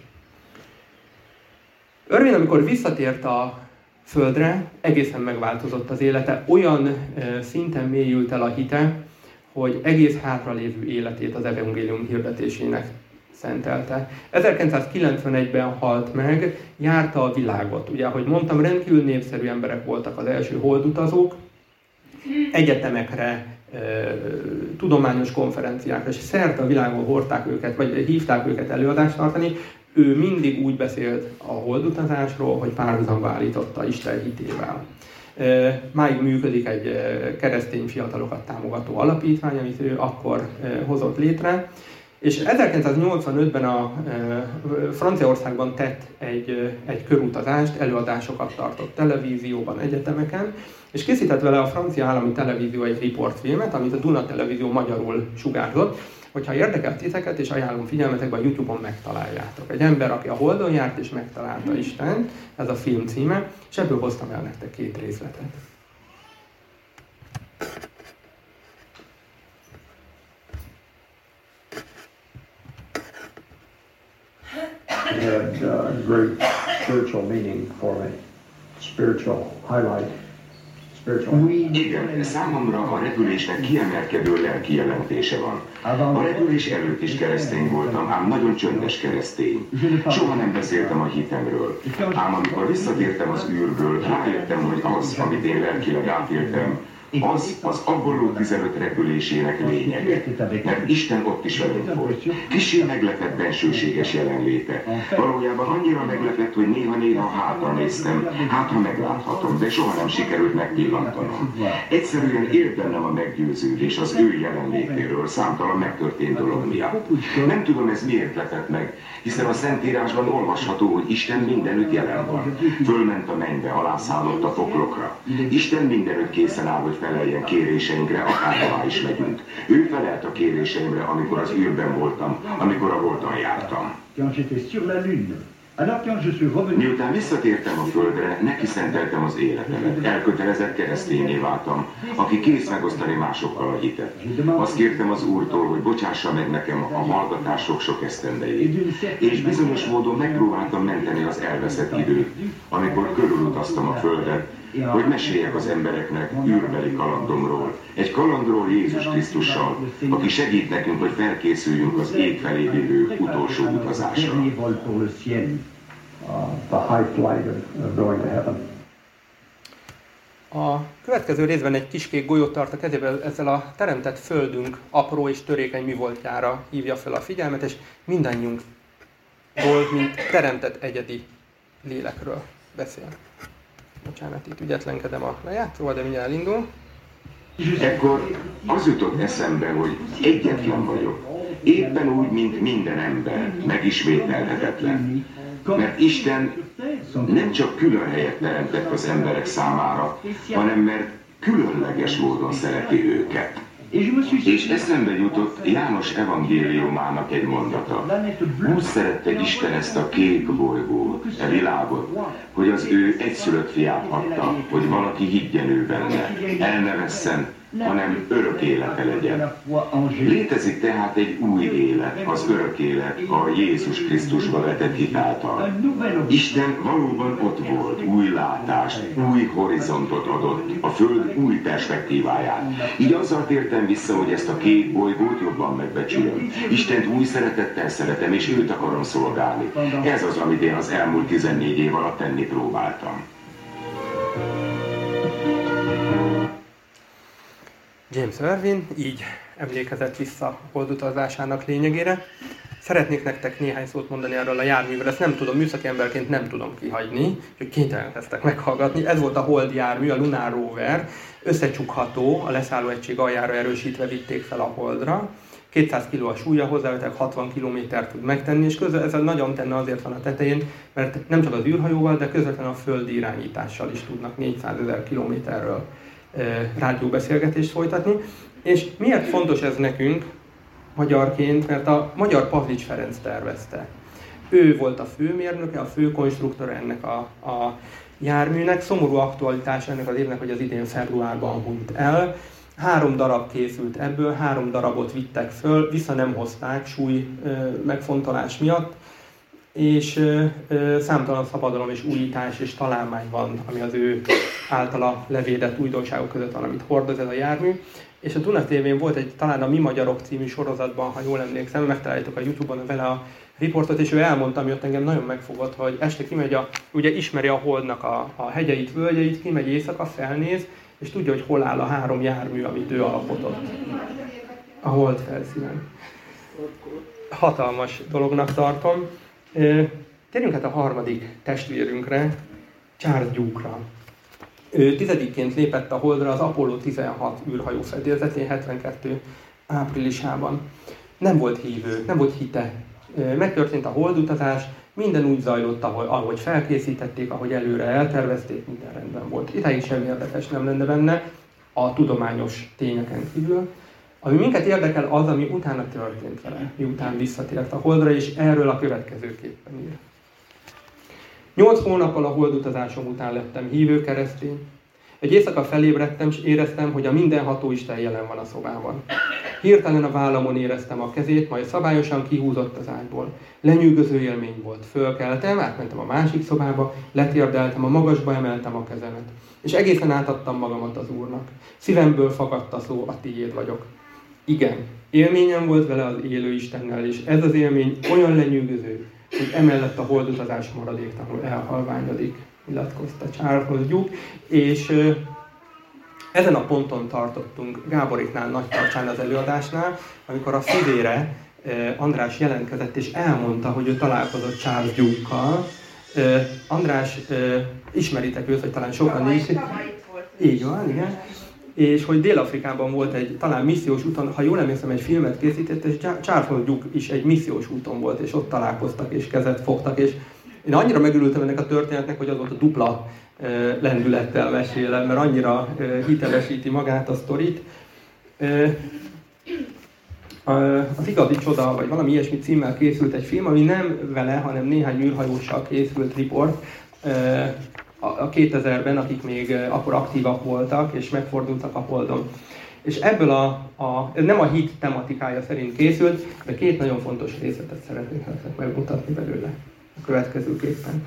Irwin, amikor visszatért a Földre, egészen megváltozott az élete, olyan szinten mélyült el a hite, hogy egész hátralévő életét az evangélium hirdetésének szentelte. ezerkilencszázkilencvenegyben halt meg, járta a világot. Ugye, ahogy mondtam, rendkívül népszerű emberek voltak az első holdutazók, egyetemekre, e, tudományos konferenciákra, és szerte a világon hordták őket, vagy hívták őket előadást tartani. Ő mindig úgy beszélt a holdutazásról, hogy párhuzamba állította Isten hitével. Máig működik egy keresztény fiatalokat támogató alapítvány, amit ő akkor hozott létre, És ezerkilencszáznyolcvanötben a e, Franciaországban tett egy, egy körutazást, előadásokat tartott televízióban, egyetemeken, és készített vele a francia állami televízió egy riportfilmet, amit a Duna Televízió magyarul sugárzott. Hogyha érdekel titeket, és ajánlom figyelmetekbe, a YouTube-on megtaláljátok. Egy ember, aki a Holdon járt és megtalálta Istent, ez a film címe, és ebből hoztam el nektek két részletet. It had uh, great spiritual meaning for me, spiritual highlight. Igen, számomra a repülésnek kiemelkedő lelki jelentése van. A repülés előtt is keresztény voltam, ám nagyon csöndes keresztény. Soha nem beszéltem a hitemről. Ám amikor visszatértem az űrből, rájöttem, hogy az, amit én lelkileg átéltem, az az Apollo tizenöt repülésének lényege, mert Isten ott is velünk volt. Kissé meglepett bensőséges jelenléte. Valójában annyira meglepett, hogy néha-néha hátra néztem, hát ha megláthatom, de soha nem sikerült megpillantanom. Egyszerűen élt bennem a meggyőződés az ő jelenlétéről számtalan megtörtént dolog miatt. Nem tudom, ez miért lepett meg, hiszen a Szentírásban olvasható, hogy Isten mindenütt jelen van. Fölment a mennybe, alászállott a poklokra. Isten mindenütt készen áll, hogy feleljen kéréseinkre, akárhová is megyünk. Ő felelt a kéréseimre, amikor az űrben voltam, amikor a Holdon jártam. Miután visszatértem a Földre, neki szenteltem az életemet. Elkötelezett keresztényé váltam, aki kész megosztani másokkal a hitet. Azt kértem az Úrtól, hogy bocsássa meg nekem a hallgatás sok-sok esztendejét. És bizonyos módon megpróbáltam menteni az elveszett időt, amikor körülutaztam a Földet, hogy meséljek az embereknek űrbeli kalandomról. Egy kalandról Jézus Krisztussal, aki segít nekünk, hogy felkészüljünk az ég felé vívő utolsó utazásra. A következő részben egy kiskék golyót tart a kezével, ezzel a teremtett földünk apró és törékeny mi voltjára hívja fel a figyelmet, és mindannyiunkról, mint teremtett egyedi lélekről beszél. Bocsánat, itt ügyetlenkedem a lejátszóval, de mindjárt elindul. Ekkor az jutott eszembe, hogy egyetlen vagyok. Éppen úgy, mint minden ember, megismételhetetlen. Mert Isten nem csak külön helyet teremtett az emberek számára, hanem mert különleges módon szereti őket. És eszembe jutott János evangéliumának egy mondata. Úgy szerette Isten ezt a kék bolygót, a világot, hogy az ő egyszülött fiát adta, hogy valaki higgyen ő benne, el ne vesszen, hanem örök élete legyen. Létezik tehát egy új élet, az örök élet a Jézus Krisztusba vetett hit által. Isten valóban ott volt, új látást, új horizontot adott, a Föld új perspektíváját. Így azzal tértem vissza, hogy ezt a két bolygót jobban megbecsülöm. Istent új szeretettel szeretem, és őt akarom szolgálni. Ez az, amit én az elmúlt tizennégy év alatt tenni próbáltam. James Irwin így emlékezett vissza a holdutazásának lényegére. Szeretnék nektek néhány szót mondani erről a járművel, ezt nem tudom, műszaki emberként nem tudom kihagyni, hogy kénytelen lesztek meghallgatni. Ez volt a Hold jármű, a Lunar Rover, összecsukható, a leszállóegység aljára erősítve vitték fel a Holdra. kétszáz kiló a súlya, hozzávetőleg hatvan kilométert tud megtenni, és közben ez a nagy antenna azért van a tetején, mert nem csak az űrhajóval, de közvetlenül a földi irányítással is tudnak négyszázezer kilométerről rádióbeszélgetést folytatni. És miért fontos ez nekünk magyarként? Mert a magyar Pavlics Ferenc tervezte. Ő volt a főmérnöke, a főkonstruktora ennek a, a járműnek. Szomorú aktualitás ennek az évnek, hogy az idén februárban hunyt el. Három darab készült ebből, három darabot vittek föl, vissza nem hozták súly megfontolás miatt, és ö, ö, számtalan szabadalom és újítás és találmány van, ami az ő általa levédett újdonságok között van, amit hordoz ez a jármű. És a Duna té vén volt egy, talán a Mi Magyarok című sorozatban, ha jól emlékszem, megtaláljátok a YouTube-on vele a riportot, és ő elmondta, ami ott engem nagyon megfogott, hogy este kimegy, a, ugye ismeri a Holdnak a, a hegyeit, völgyeit, kimegy éjszaka, felnéz, és tudja, hogy hol áll a három jármű, amit ő alapított a Hold felszínen. Hatalmas dolognak tartom. Térjünk hát a harmadik testvérünkre, Charles Duke-ra. Ő tizedikként lépett a Holdra az Apollo tizenhat űrhajó fedélzetén hetvenkettő áprilisában. Nem volt hívő, nem volt hite. Megtörtént a holdutazás, minden úgy zajlott, ahogy, ahogy felkészítették, ahogy előre eltervezték, minden rendben volt. Idáig semmi érdekes nem lenne benne a tudományos tényeken kívül. Ami minket érdekel az, ami utána történt vele, miután visszatért a holdra, és erről a következőképpen ír. Nyolc hónappal a holdutazásom után lettem hívő keresztény. Egy éjszaka felébredtem, és éreztem, hogy a mindenható Isten jelen van a szobában. Hirtelen a vállamon éreztem a kezét, majd szabályosan kihúzott az ágyból. Lenyűgöző élmény volt. Fölkeltem, átmentem a másik szobába, letérdeltem, a magasba emeltem a kezemet. És egészen átadtam magamat az Úrnak. Szívemből fakadt a szó, a tiéd vagyok. Igen, élményem volt vele az élő Istennel, és ez az élmény olyan lenyűgöző, hogy emellett a holdutazás maradéktalanul elhalványodik, nyilatkozta Charles Duke, és ö, ezen a ponton tartottunk Gáboriknál Nagytarcsán az előadásnál, amikor a fivére ö, András jelentkezett és elmondta, hogy ő találkozott Charles Duke-kal. Ö, András, ö, ismeritek őt, vagy talán sokan is. Így van, igen. És hogy Dél-Afrikában volt egy talán missziós úton, ha jól emlékszem, egy filmet készített, és Charles Duke is egy missziós úton volt, és ott találkoztak, és kezet fogtak, és én annyira megörültem ennek a történetnek, hogy azóta dupla uh, lendülettel mesélem, mert annyira uh, hitelesíti magát a sztorit. Uh, az igazi csoda, vagy valami ilyesmi címmel készült egy film, ami nem vele, hanem néhány űrhajóssal készült riport, uh, a kétezerben, akik még akkor aktívak voltak, és megfordultak a Holdon. És ebből a, a, nem a hit tematikája szerint készült, de két nagyon fontos részletet szeretnék megmutatni belőle a következőképpen.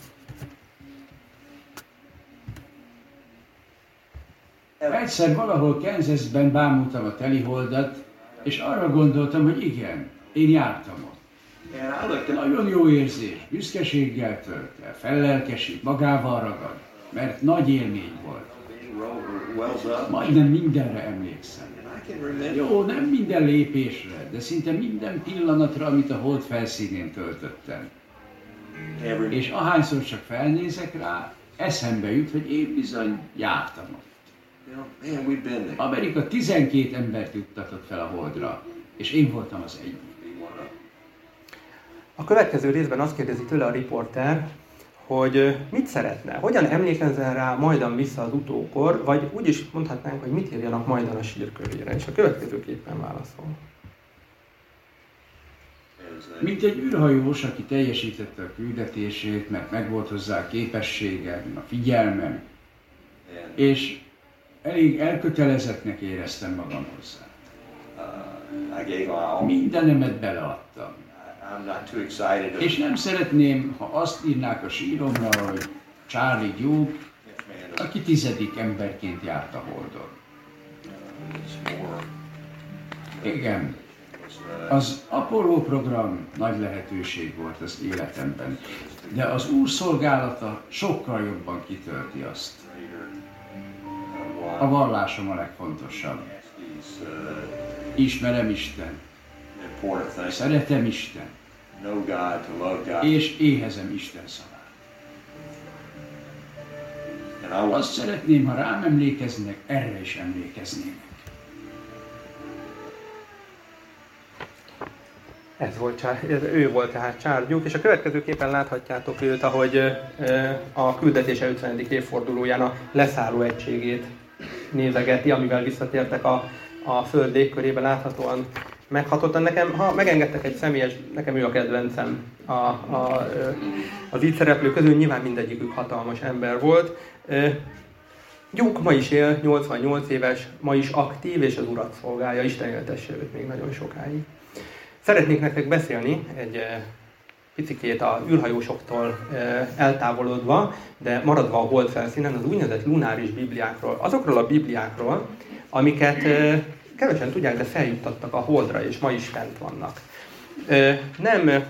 Egyszer valahol Kansasben bámultam a teliholdat, és arra gondoltam, hogy igen, én jártam ott. Nagyon jó érzés, büszkeséggel tölt el, fellelkesít, magával ragad, mert nagy élmény volt. Majdnem mindenre emlékszem. Jó, nem minden lépésre, de szinte minden pillanatra, amit a hold felszínén töltöttem. És ahányszor csak felnézek rá, eszembe jut, hogy én bizony jártam ott. Amerika tizenkét embert juttatott fel a holdra, és én voltam az egyik. A következő részben azt kérdezi tőle a riporter, hogy mit szeretne, hogyan emlékezzen rá majdan vissza az utókor, vagy úgy is mondhatnánk, hogy mit írjanak majdan a sírkövére, és a következőképpen válaszol. Mint egy űrhajós, aki teljesítette a küldetését, mert megvolt hozzá a képességem, a figyelmem, és elég elkötelezettnek éreztem magam hozzá. Mindenemet beleadtam. És nem szeretném, ha azt írnák a síromra, hogy Charlie Duke, aki tizedik emberként járt a Holdon. Igen, az Apollo program nagy lehetőség volt az életemben, de az Úr szolgálata sokkal jobban kitölti azt. A vallásom a legfontosabb. Ismerem Isten, szeretem Isten, és éhezem Isten szavát. Azt szeretném, ha rám emlékeznek, erre is emlékeznének. Ez volt, ez ő volt tehát Charles Duke, és a következőképpen láthatjátok őt, ahogy a küldetése ötvenedik évfordulóján a leszálló egységét nézegeti, amivel visszatértek a, a Föld légkörébe, láthatóan meghatottan. Nekem, ha megengedtek egy személyes, nekem ő a kedvencem a, a, az így szereplő közül, nyilván mindegyikük hatalmas ember volt. Duke ma is él, nyolcvannyolc éves, ma is aktív, és az Urat szolgálja, Isten éltesse őt még nagyon sokáig. Szeretnék nektek beszélni egy picikét a űrhajósoktól eltávolodva, de maradva a hold felszínen, az úgynevezett lunáris bibliákról. Azokról a bibliákról, amiket kevesen tudják, de feljuttattak a holdra, és ma is fent vannak. Nem,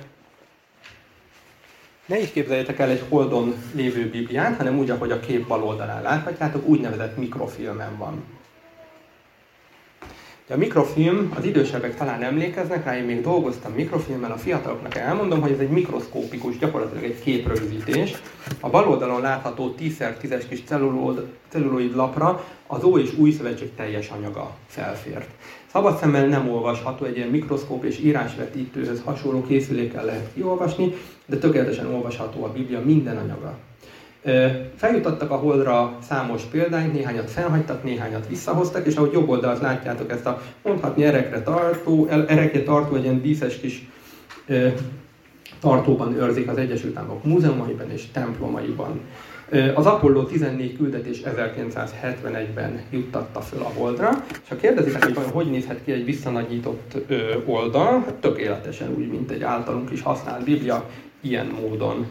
ne is képzeljétek el egy holdon lévő bibliát, hanem úgy, ahogy a kép bal oldalán láthatjátok, úgynevezett mikrofilmen van. A mikrofilm, az idősebbek talán emlékeznek rá, én még dolgoztam mikrofilmmel, a fiataloknak elmondom, hogy ez egy mikroszkópikus, gyakorlatilag egy képrögzítés. A bal oldalon látható tíz szer tízes kis celluloid lapra az Ó és Új Szövetség teljes anyaga felfért. Szabad szemmel nem olvasható, egy ilyen mikroszkóp és írásvetítőhöz hasonló készülékkel lehet kiolvasni, de tökéletesen olvasható a Biblia minden anyaga. Feljutottak a Holdra számos példányt, néhányat felhagytak, néhányat visszahoztak, és ahogy jobb oldalt látjátok ezt a mondhatni erekre tartó, erekre tartó egy ilyen díszes kis e, tartóban őrzik az Egyesült Államok múzeumaiban és templomaiban. Az Apollo tizennégy küldetés ezerkilencszázhetvenegyben juttatta föl a Holdra, és ha kérdezitek, hogy hogy nézhet ki egy visszanagyított oldal, hát tökéletesen úgy, mint egy általunk is használt Biblia, ilyen módon.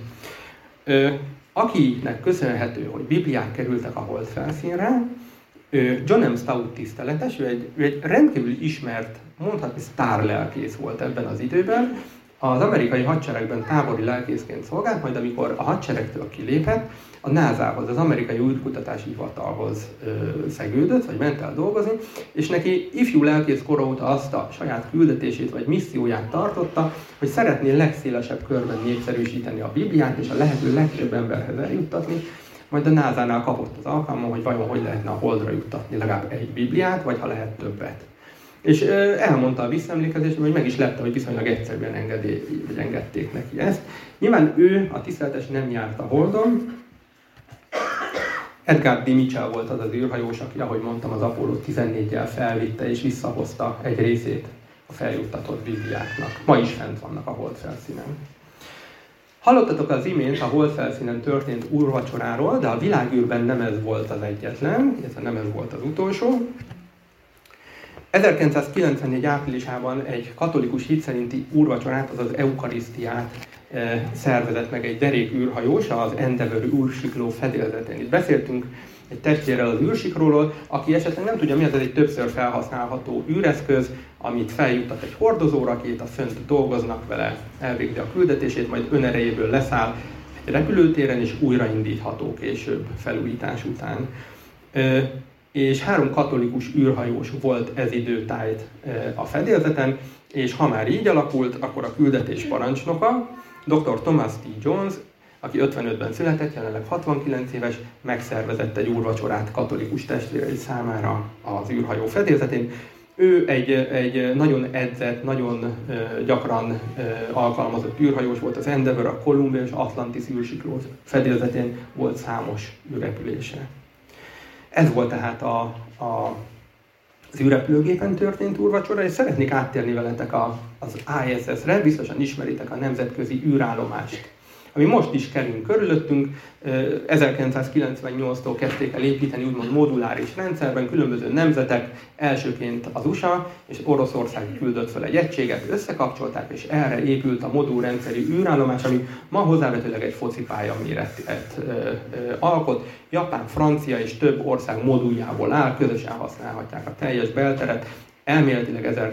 Akinek köszönhető, hogy Bibliák kerültek a Hold felszínre, John M. Stout tiszteletes, ő egy, ő egy rendkívül ismert, mondhatni sztárlelkész volt ebben az időben. Az amerikai hadseregben tábori lelkészként szolgált, majd amikor a hadseregtől kilépett, a nászához, az amerikai űrkutatási hivatalhoz ö, szegődött, vagy ment el dolgozni, és neki ifjú lelkész kora óta azt a saját küldetését vagy misszióját tartotta, hogy szeretné legszélesebb körben népszerűsíteni a Bibliát, és a lehető legtöbb emberhez eljuttatni, majd a názánál kapott az alkalmon, hogy vajon hogy lehetne a Holdra juttatni legalább egy Bibliát, vagy ha lehet többet. És ö, elmondta a visszaemlékezésben, hogy meg is lette, hogy viszonylag egyszerűen engedély, vagy engedték neki ezt. Nyilván ő, a tiszteletes, nem járt a Holdon. Edgar D. Mitchell volt az az űrhajós, aki, ahogy mondtam, az Apollo tizennégyel felvitte és visszahozta egy részét a feljuttatott Bibliáknak. Ma is fent vannak a Hold felszínen. Hallottatok az imént a Hold felszínen történt úrvacsoráról, de a világűrben nem ez volt az egyetlen, illetve nem ez volt az utolsó. ezerkilencszázkilencvennégy áprilisában egy katolikus hit szerinti úrvacsorát, azaz eukarisztiát e, szervezett meg egy derék űrhajós az Endeavour űrsikló fedélzetén. Itt beszéltünk egy testvérrel az űrsikróról, aki esetleg nem tudja, mi az, ez egy többször felhasználható űreszköz, amit feljuttat egy hordozórakéta, fönt dolgoznak vele, elvégzi a küldetését, majd önerejéből leszáll egy repülőtéren, és újraindítható később felújítás után. E, és három katolikus űrhajós volt ez időtájt a fedélzeten, és ha már így alakult, akkor a küldetés parancsnoka, doktor Thomas T. Jones, aki ötvenötben született, jelenleg hatvankilenc éves, megszervezett egy úrvacsorát katolikus testvérei számára az űrhajó fedélzetén. Ő egy, egy nagyon edzett, nagyon gyakran alkalmazott űrhajós volt, az Endeavour, a Columbia és Atlantis űrsikló fedélzetén volt számos űrrepülése. Ez volt tehát a, a, az űrrepülőgépen történt úrvacsora, és szeretnék áttérni veletek a, az I S S-re, biztosan ismeritek a nemzetközi űrállomást, ami most is kerünk körülöttünk. ezerkilencszázkilencvennyolctól kezdték el építeni úgymond moduláris rendszerben, különböző nemzetek, elsőként az U S A és Oroszország küldött fel egy egységet, összekapcsolták, és erre épült a modulrendszerű űrállomás, ami ma hozzávetőleg egy focipálya méretet alkot. Japán, Francia és több ország moduljából áll, közösen használhatják a teljes belteret. Elméletileg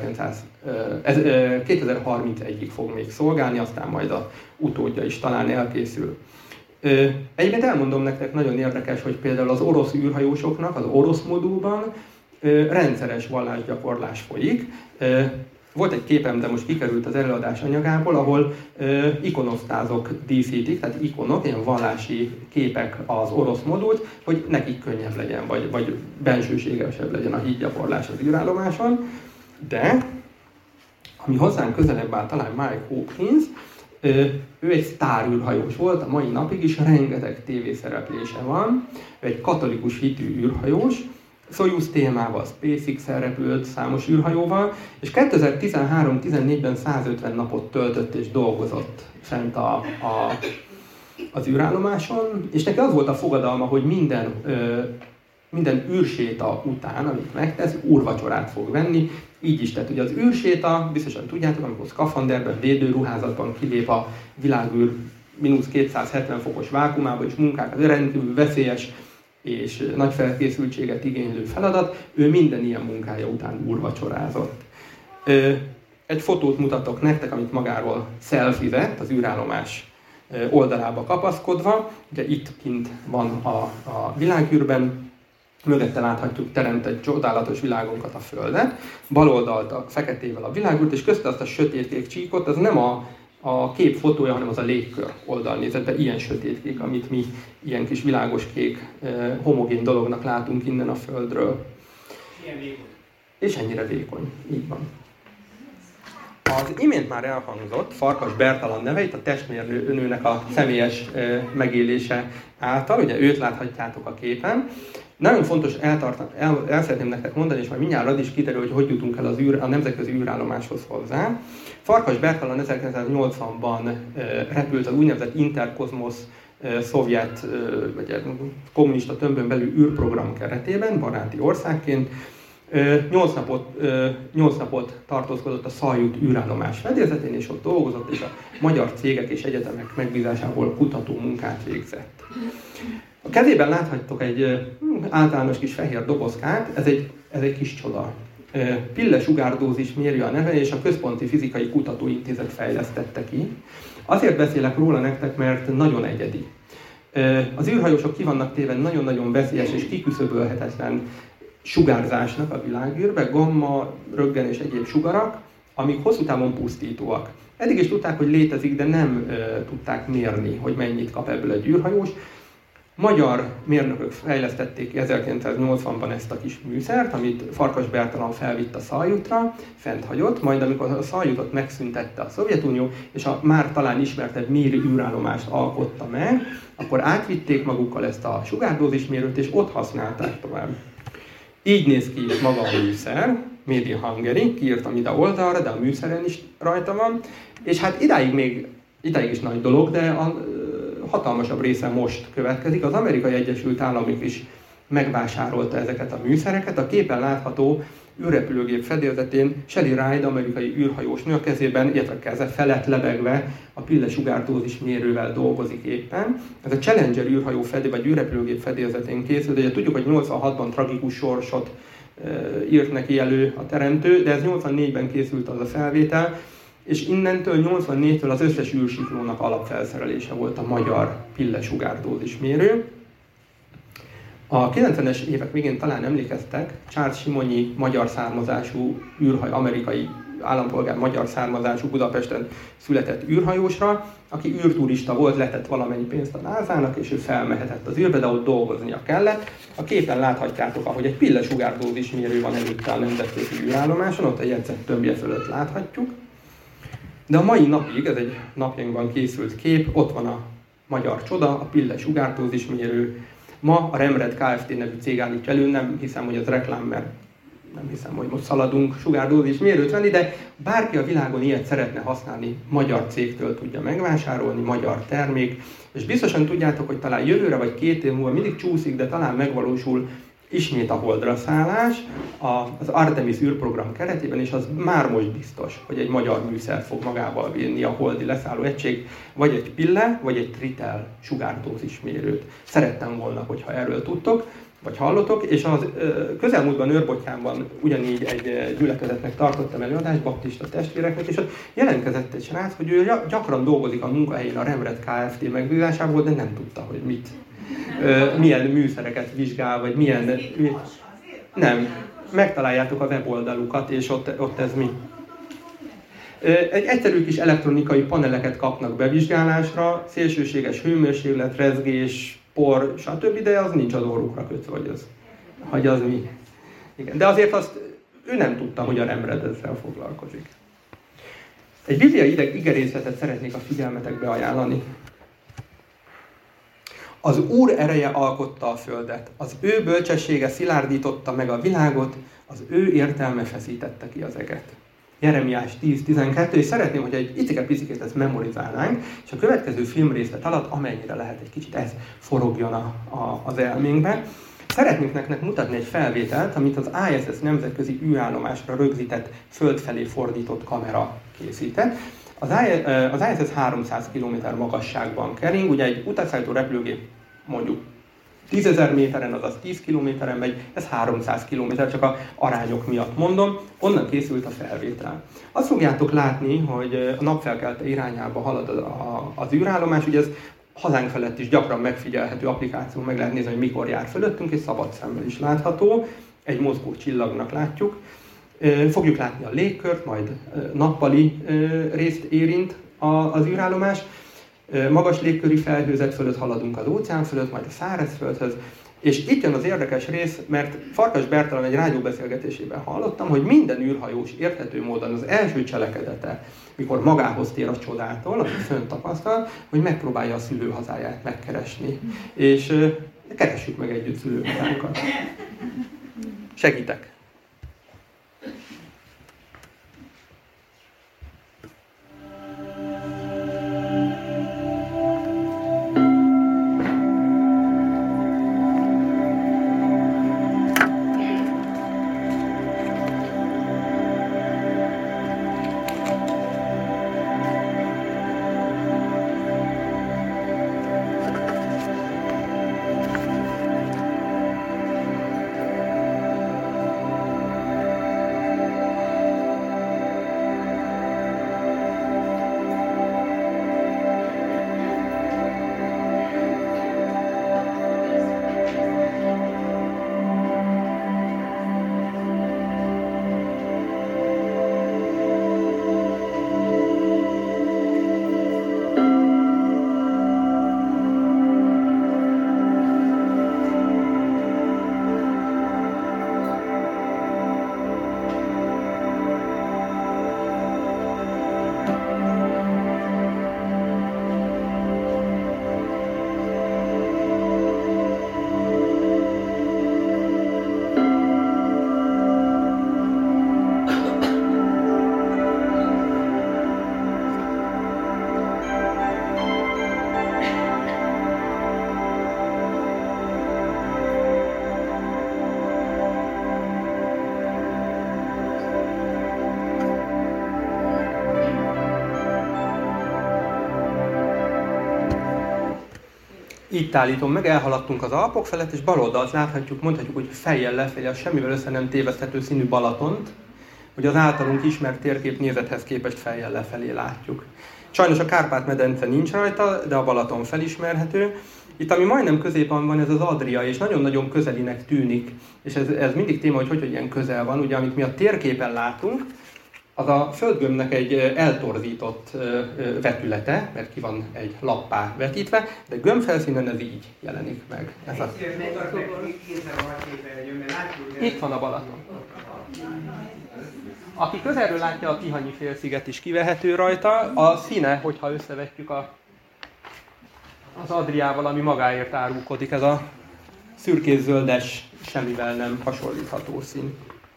kétezer-harmincegyig fog még szolgálni, aztán majd a utódja is talán elkészül. Egyébként elmondom nektek, nagyon érdekes, hogy például az orosz űrhajósoknak az orosz modulban rendszeres vallásgyakorlás folyik. Volt egy képem, de most kikerült az előadás anyagából, ahol ikonosztázok díszítik, tehát ikonok, ilyen vallási képek az orosz modult, hogy nekik könnyebb legyen, vagy, vagy bensőségesebb legyen a hídgyakorlás az űrállomáson. De, ami hozzánk közelebb áll, talán Mike Hawkins, ő egy sztárűrhajós volt, a mai napig is rengeteg tévészereplése van, ő egy katolikus hitű űrhajós, Soyuz témával, SpaceX-el repült számos űrhajóval, és kétezer-tizenhárom tizennégyben százötven napot töltött és dolgozott fent a, a, az űrállomáson, és neki az volt a fogadalma, hogy minden, ö, minden űrséta után, amit megtesz, úrvacsorát fog venni, így is tett. Ugye az űrséta, biztosan tudjátok, amikor szkafanderben, védőruházatban kilép a világűr mínusz kétszázhetven fokos vákumába, és munkák, az rendkívül veszélyes és nagy felkészültséget igénylő feladat, ő minden ilyen munkája után úrvacsorázott. Egy fotót mutatok nektek, amit magáról selfizett az űrállomás oldalába kapaszkodva. Ugye itt kint van a, a világűrben, Mögötte láthatjuk teremt egy csodálatos világunkat, a Földet, bal oldalt a feketével a világút, és közte azt a sötétkék csíkot, az nem a, a kép fotója, hanem az a légkör oldalnézetben, ilyen sötétkék, amit mi ilyen kis világos kék, eh, homogén dolognak látunk innen a Földről. Ilyen vékony. És ennyire vékony, így van. Az imént már elhangzott Farkas Bertalan neve, itt a testvérnőnek a személyes eh, megélése által, ugye őt láthatjátok a képen. Nagyon fontos eltart, el, el szeretném nektek mondani, és majd mindjárt az is kiderül, hogy hogy jutunk el az űr, a nemzetközi űrállomáshoz hozzá. Farkas Bertalan ezerkilencszáznyolcvanban e, repült az úgynevezett Interkozmosz e, szovjet, e, vagy kommunista tömbön belül űrprogram keretében, baráti országként. nyolc napot, nyolc napot tartózkodott a Szajut űrállomás fedélzetén, és ott dolgozott, és a magyar cégek és egyetemek megbízásából kutató munkát végzett. A kezében láthattok egy általános kis fehér dobozkát, ez egy, ez egy kis csoda. Pille sugárdózis mérő a neve, és a Központi Fizikai Kutatóintézet fejlesztette ki. Azért beszélek róla nektek, mert nagyon egyedi. Az űrhajósok ki vannak téve nagyon-nagyon veszélyes és kiküszöbölhetetlen sugárzásnak a világűrbe, gamma, röntgen és egyéb sugarak, amik hosszú távon pusztítóak. Eddig is tudták, hogy létezik, de nem e, tudták mérni, hogy mennyit kap ebből egy űrhajós. Magyar mérnökök fejlesztették ki ezerkilencszáznyolcvanban ezt a kis műszert, amit Farkas Bertalan felvitt a Szaljutra, fent hagyott, majd amikor a Szaljutot megszüntette a Szovjetunió, és a már talán ismertebb Mir űrállomást alkotta meg, akkor átvitték magukkal ezt a sugárdózismérőt, és ott használták tovább. Így néz ki maga a műszer, Made in Hungary, kiírtam ide oldalra, de a műszeren is rajta van, és hát idáig még, idáig is nagy dolog, de a hatalmasabb része most következik. Az Amerikai Egyesült Államok is megvásárolta ezeket a műszereket. A képen látható űrrepülőgép fedélzetén Shelley Ride, amerikai űrhajósnő a kezében, illetve keze felett lebegve a pille sugárdózis mérővel dolgozik éppen. Ez a Challenger űrhajó fedél, vagy űrrepülőgép fedélzetén készült. Ugye tudjuk, hogy nyolcvanhatban tragikus sorsot e, írt neki elő a teremtő, de ez nyolcvannégyben készült az a felvétel, és innentől nyolcvannégytől az összes űrsiklónak alapfelszerelése volt a magyar pille sugárdózis mérő. A kilencvenes évek végén talán emlékeztek, Charles Simonyi magyar származású űrhaj, amerikai állampolgár magyar származású Budapesten született űrhajósra, aki űrturista volt, letett valamennyi pénzt a nászának, és ő felmehetett az űrbe, de ott dolgoznia kellett. A képen láthatjátok, ahogy egy pille sugárdózis mérő van előtte a nemzetközi űrállomáson, ott a jegyzett tömbje fölött láthatjuk. De a mai napig, ez egy napjainkban készült kép, ott van a magyar csoda, a pille sugárdózis mérő. Ma a Remred Kft. Nevű cég állítja elő, nem hiszem, hogy ez reklám, mert nem hiszem, hogy most szaladunk sugárdózis mérőt venni, de bárki a világon ilyet szeretne használni, magyar cégtől tudja megvásárolni, magyar termék, és biztosan tudjátok, hogy talán jövőre vagy két év múlva mindig csúszik, de talán megvalósul ismét a Holdra szállás az Artemis űrprogram keretében, és az már most biztos, hogy egy magyar műszert fog magával vinni a holdi leszálló egység, vagy egy pille, vagy egy tritel sugárdózis mérőt. Szerettem volna, hogyha erről tudtok, vagy hallotok, és az közelmúltban Őrbottyánban ugyanígy egy gyülekezetnek tartottam előadást, baptista testvéreknek, és ott jelentkezett egy srác, hogy ő gyakran dolgozik a munkahelyén a Remred Kft. Megbízásából, de nem tudta, hogy mit, milyen műszereket vizsgál, vagy milyen... Mi... Nem, megtaláljátok a weboldalukat, és ott, ott ez mi. Egy egyszerű kis elektronikai paneleket kapnak bevizsgálásra, szélsőséges hőmérséklet, rezgés, por, stb., de az nincs az orrukra kötve, hogy az, hogy az mi. Igen. De azért azt ő nem tudta, hogy a Remred ezzel foglalkozik. Egy bibliai igerészletet szeretnék a figyelmetekbe ajánlani. Az Úr ereje alkotta a földet, az ő bölcsessége szilárdította meg a világot, az ő értelme feszítette ki az eget. Jeremiás tíz tizenkettő, és szeretném, hogy egy icike-picikét ezt memorizálnánk, és a következő filmrészlet alatt, amennyire lehet egy kicsit ez forogjon a, a, az elménkbe. Szeretnék nektek mutatni egy felvételt, amit az I S S nemzetközi űrállomásra rögzített föld felé fordított kamera készített. Az, I, az I S S háromszáz kilométer magasságban kering, ugye egy utasszállító repülőgép mondjuk tízezer méteren, azaz tíz kilométeren megy, ez háromszáz kilométer, csak a arányok miatt mondom, onnan készült a felvétel. Azt fogjátok látni, hogy a napfelkelte irányába halad az űrállomás, ugye ez hazánk felett is gyakran megfigyelhető applikáció, meg lehet nézni, hogy mikor jár fölöttünk, és szabad szemmel is látható. Egy mozgó csillagnak látjuk. Fogjuk látni a légkört, majd nappali részt érint az űrállomás. Magas légköri felhőzet fölött haladunk az óceán fölött, majd a szárazföldhöz. És itt jön az érdekes rész, mert Farkas Bertalan egy rádióbeszélgetésében hallottam, hogy minden űrhajós érthető módon az első cselekedete, mikor magához tér a csodától, amit fönt tapasztal, hogy megpróbálja a szülőhazáját megkeresni. És uh, keressük meg együtt szülőhazánkat. Segítek! Itt állítom meg, elhaladtunk az Alpok felett, és bal oldalt láthatjuk, mondhatjuk, hogy fejjel lefelé a semmivel össze nem téveszthető színű Balatont, hogy az általunk ismert térkép nézethez képest fejjel lefelé látjuk. Sajnos a Kárpát-medence nincs rajta, de a Balaton felismerhető. Itt, ami majdnem középen van, ez az Adria, és nagyon-nagyon közelinek tűnik, és ez, ez mindig téma, hogy hogy, hogy ilyen közel van. Ugye, amit mi a térképen látunk, az a földgömbnek egy eltorzított vetülete, mert ki van egy lappá vetítve, de gömbfelszínen ez így jelenik meg. Ez a... Itt van a Balaton. Aki közelről látja, a Tihanyi félsziget is kivehető rajta. A színe, hogyha összevetjük a, az Adriával, ami magáért árulkodik, ez a szürkés-zöldes, semmivel nem hasonlítható szín.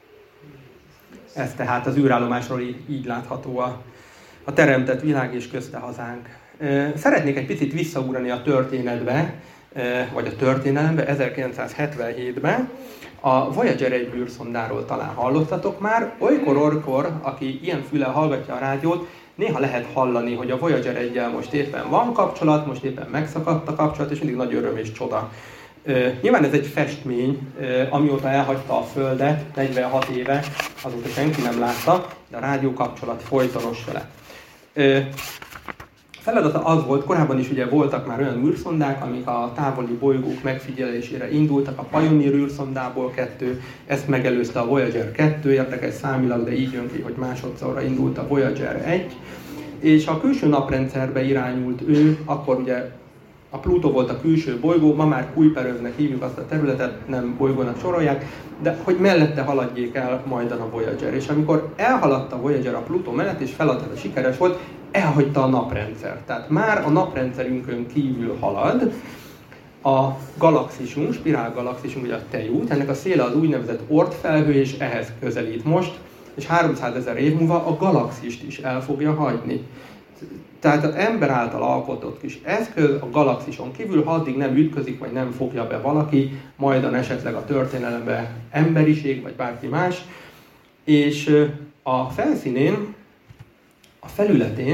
Ez tehát az űrállomásról így, így látható a, a teremtett világ és közte hazánk. Szeretnék egy picit visszaugrani a történetbe, vagy a történelembe, ezerkilencszázhetvenhétben. A Voyager egy űrszondáról talán hallottatok már. Olykor-olykor, aki ilyen füllel hallgatja a rádiót, néha lehet hallani, hogy a Voyager egyel most éppen van kapcsolat, most éppen megszakadt a kapcsolat, és mindig nagy öröm és csoda. Uh, nyilván ez egy festmény, uh, amióta elhagyta a Földet, negyvenhat éve, azóta senki nem látta, de a rádió kapcsolat folytonos vele. Uh, feladata az volt, korábban is ugye voltak már olyan űrszondák, amik a távoli bolygók megfigyelésére indultak, a Pioneer űrszondából kettő, ezt megelőzte a Voyager kettő, érdekes számilag, de így jön ki, hogy másodszorra indult a Voyager egy, és a külső naprendszerbe irányult ő, akkor ugye a Plutó volt a külső bolygó, ma már Kuiperövnek hívjuk azt a területet, nem bolygónak sorolják, de hogy mellette haladjék el majdan a Voyager. És amikor elhaladta a Voyager a Plutó mellett, és feladata sikeres volt, elhagyta a naprendszer. Tehát már a naprendszerünkön kívül halad. A galaxisunk, spirálgalaxisunk, ugye a Tejút, ennek a széle az úgynevezett Oort felhő, és ehhez közelít most, és háromszázezer év múlva a galaxist is el fogja hagyni. Tehát az ember által alkotott kis eszköz a galaxison kívül, ha addig nem ütközik, vagy nem fogja be valaki, majdan esetleg a történelembe emberiség, vagy bárki más. És a felszínén, a felületén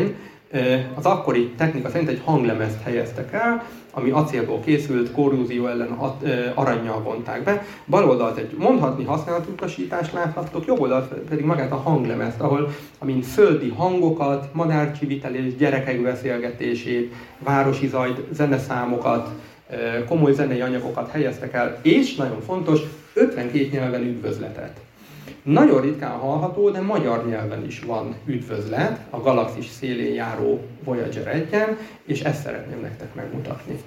Az akkori technika szerint egy hanglemezt helyeztek el, ami acélból készült, korrózió ellen arannyal vonták be. Bal oldalt egy mondhatni használatutasítást láthattok, jobb oldalt pedig magát a hanglemezt, ahol amin földi hangokat, madárcsivitelés, gyerekek beszélgetését, városi zajt, zeneszámokat, komoly zenei anyagokat helyeztek el, és nagyon fontos, ötvenkét nyelven üdvözletet. Nagyon ritkán hallható, de magyar nyelven is van üdvözlet a galaxis szélén járó Voyager egyen, és ezt szeretném nektek megmutatni.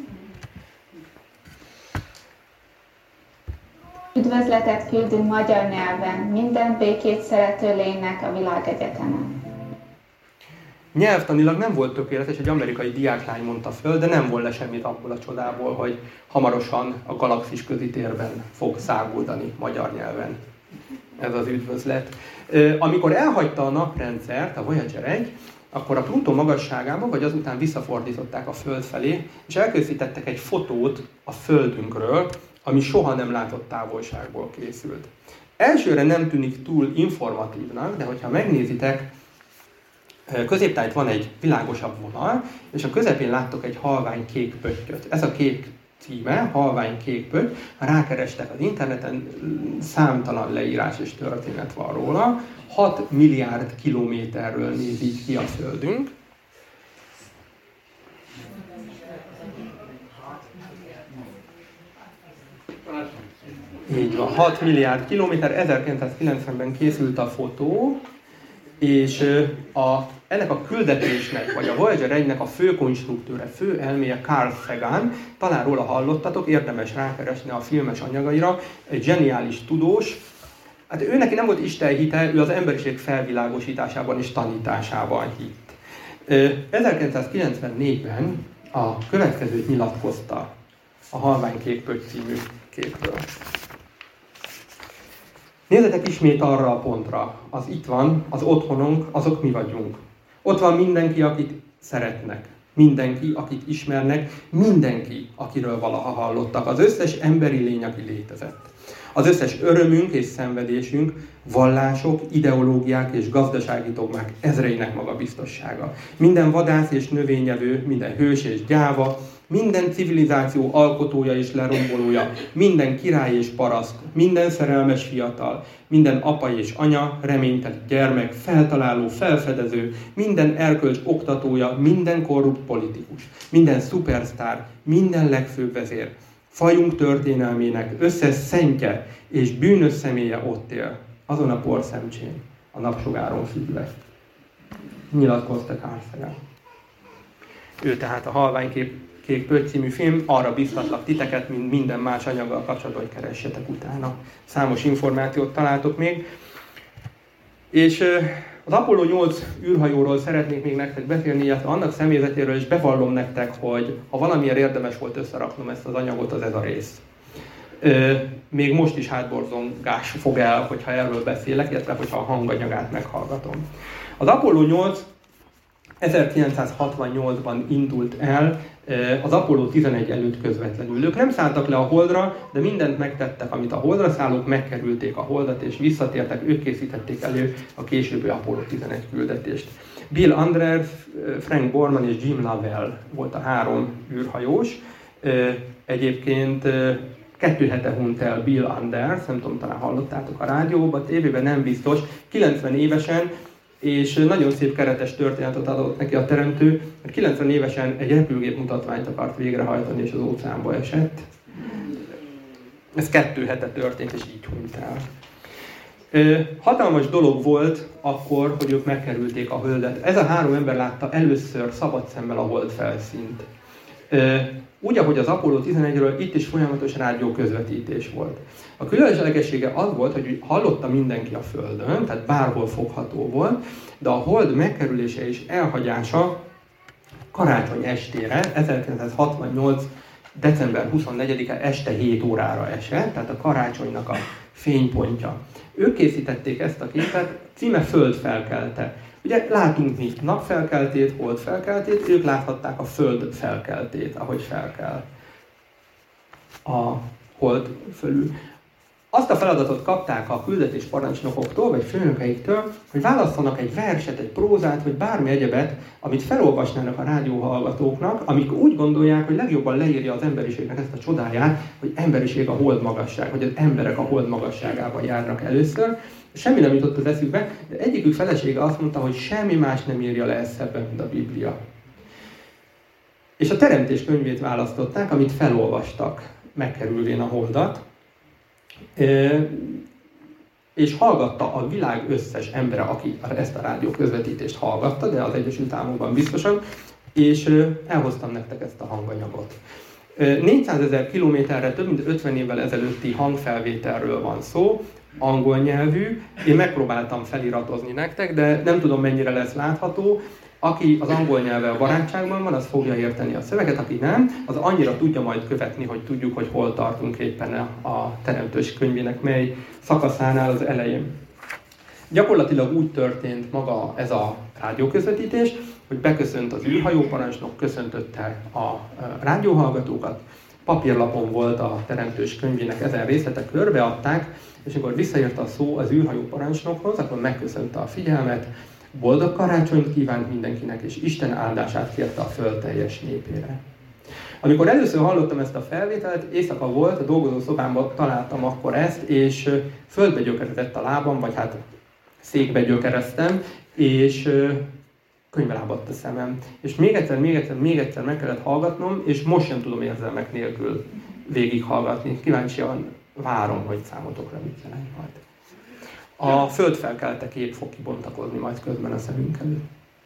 Üdvözletet küldünk magyar nyelven minden békét szerető lénynek a világegyetemen. Nyelvtanilag nem volt tökéletes, egy amerikai diáklány mondta föl, de nem volt le semmit abból a csodából, hogy hamarosan a galaxis közitérben fog száguldani magyar nyelven. Ez az üdvözlet. Amikor elhagyta a naprendszert, a Voyager egy, akkor a Plutó magasságában, vagy azután visszafordították a Föld felé, és elkészítettek egy fotót a Földünkről, ami soha nem látott távolságból készült. Elsőre nem tűnik túl informatívnak, de hogyha megnézitek, középtájt van egy világosabb vonal, és a közepén láttok egy halvány kék pöttyöt. Ez a kék címe, halvány kék pötty, ha rákerestek az interneten, számtalan leírás és történet van róla. hat milliárd kilométerről néz így ki a Földünk. Így van, hat milliárd kilométer, ezerkilencszázkilencvenben készült a fotó, és a, ennek a küldetésnek, vagy a Voyager egynek a fő konstruktőre, fő elméje Carl Sagan, talán róla hallottatok, érdemes rákeresni a filmes anyagaira, egy zseniális tudós. Hát ő neki nem volt istenhite, ő az emberiség felvilágosításában és tanításában hitt. ezerkilencszázkilencvennégyben a következőt nyilatkozta a Halvány kék pötty című képről. Nézzetek ismét arra a pontra, az itt van, az otthonunk, azok mi vagyunk. Ott van mindenki, akit szeretnek, mindenki, akit ismernek, mindenki, akiről valaha hallottak, az összes emberi lény, aki létezett. Az összes örömünk és szenvedésünk, vallások, ideológiák és gazdasági dogmák ezreinek magabiztossága. Minden vadász és növényevő, minden hős és gyáva, minden civilizáció alkotója és lerombolója, minden király és paraszt, minden szerelmes fiatal, minden apa és anya, reményteli gyermek, feltaláló, felfedező, minden erkölcs oktatója, minden korrupt politikus, minden szupersztár, minden legfőbb vezér, fajunk történelmének összes szentje és bűnös személye ott él, azon a porszemcsén, a napsugáron függve. Nyilatkozta Carl Sagan. Ő tehát a Halvány kék pötty című film, arra biztatlak titeket, mint minden más anyaggal kapcsolatban, hogy keressetek utána. Számos információt találtok még. És az Apollo nyolc űrhajóról szeretnék még nektek beszélni, illetve annak személyzetéről, és bevallom nektek, hogy ha valamiért érdemes volt összeraknom ezt az anyagot, az ez a rész. Még most is hátborzongás fog el, hogyha erről beszélek, illetve hogyha a hanganyagát meghallgatom. Az Apollo nyolc ezerkilencszázhatvannyolcban indult el, az Apollo tizenegy előtt közvetlenül. Ők nem szálltak le a Holdra, de mindent megtettek, amit a Holdra szállók, megkerülték a Holdat, és visszatértek, ők készítették elő a későbbi Apollo tizenegy küldetést. Bill Anders, Frank Borman és Jim Lovell volt a három űrhajós. Egyébként kettő hete hunyt el Bill Anders, nem tudom, talán hallottátok a rádióban, tévében nem biztos, kilencven évesen, és nagyon szép keretes történetet adott neki a teremtő, mert kilencven évesen egy repülgép mutatványt akart végrehajtani, és az óceánba esett. Ez kettő hete történt, és így hunyt el. Hatalmas dolog volt akkor, hogy ők megkerülték a Földet. Ez a három ember látta először szabad szemmel a Hold felszínt. Úgy, ahogy az Apollo tizenegyről, itt is folyamatos rádió közvetítés volt. A különlegessége az volt, hogy hallotta mindenki a Földön, tehát bárhol fogható volt, de a Hold megkerülése és elhagyása karácsony estére, ezerkilencszázhatvannyolc. december huszonnegyedike este hét órára esett, tehát a karácsonynak a fénypontja. Ők készítették ezt a képet, címe Föld felkelte. Ugye látunk mi napfelkeltét, holdfelkeltét, ők láthatták a Föld felkeltét, ahogy felkel a hold fölül. azt a feladatot kapták a küldetés parancsnokoktól, vagy főnökeiktől, hogy válasszanak egy verset, egy prózát, vagy bármi egyebet, amit felolvasnának a rádióhallgatóknak, amik úgy gondolják, hogy legjobban leírja az emberiségnek ezt a csodáját, hogy emberiség a hold magasság, hogy az emberek a hold magasságában járnak először. Semmi nem jutott az eszükbe, de egyikük felesége azt mondta, hogy semmi más nem írja le ezt szebben, mint a Biblia. És a Teremtés könyvét választották, amit felolvastak, megkerülvén a holdat, és hallgatta a világ összes embere, aki ezt a rádió közvetítést hallgatta, de az Egyesült Államokban biztosan, és elhoztam nektek ezt a hanganyagot. négyszázezer kilométerre több mint ötven évvel ezelőtti hangfelvételről van szó, angol nyelvű. Én megpróbáltam feliratozni nektek, de nem tudom, mennyire lesz látható. Aki az angol nyelvvel barátságban van, az fogja érteni a szöveget, aki nem, az annyira tudja majd követni, hogy tudjuk, hogy hol tartunk éppen a Teremtős könyvének mely szakaszánál az elején. Gyakorlatilag úgy történt maga ez a rádióközvetítés, hogy beköszönt az űrhajóparancsnok, köszöntötte a rádióhallgatókat, papírlapon volt a Teremtős könyvének ezen részletek, körbeadták, és amikor visszaért a szó az űrhajóparancsnokhoz, akkor megköszönte a figyelmet, boldog karácsonyt kívánt mindenkinek, és Isten áldását kérte a föld teljes népére. Amikor először hallottam ezt a felvételt, éjszaka volt, a dolgozószobámban találtam akkor ezt, és földbe gyökerezett a lábam, vagy hát székbe gyökereztem, és könyvbe lábadt a szemem. És még egyszer, még egyszer, még egyszer meg kellett hallgatnom, és most sem tudom érzelmek nélkül végighallgatni. Kíváncsian várom, hogy számotokra mit jelent majd. A föld felkelte kép fog kibontakozni majd közben a szemünk előtt.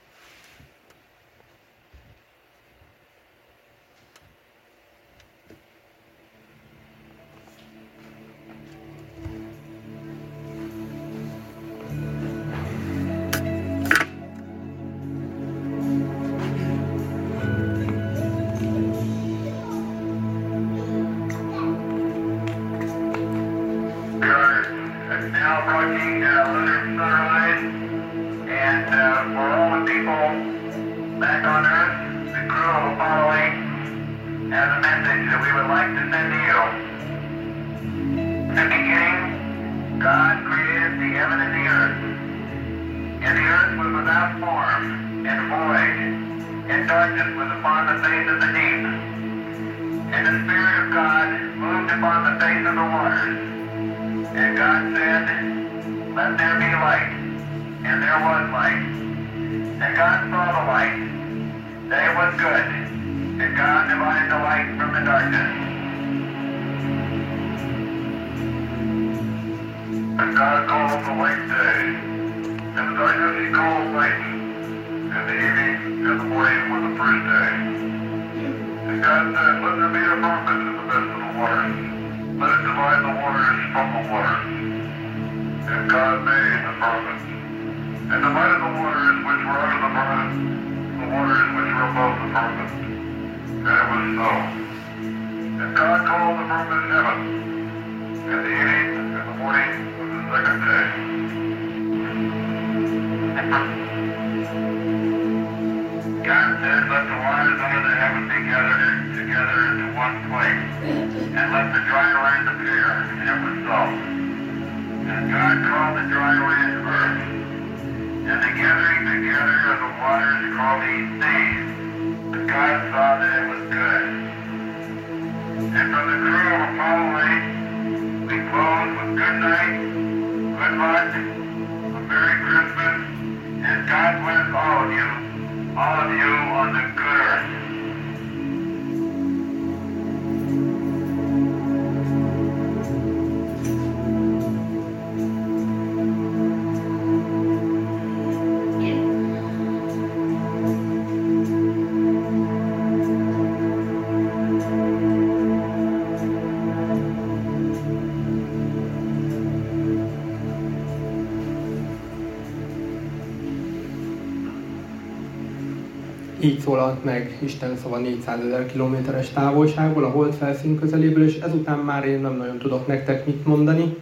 Így szólalt meg Isten szava négyszázezer kilométeres távolságból, a hold felszín közeléből, és ezután már én nem nagyon tudok nektek mit mondani.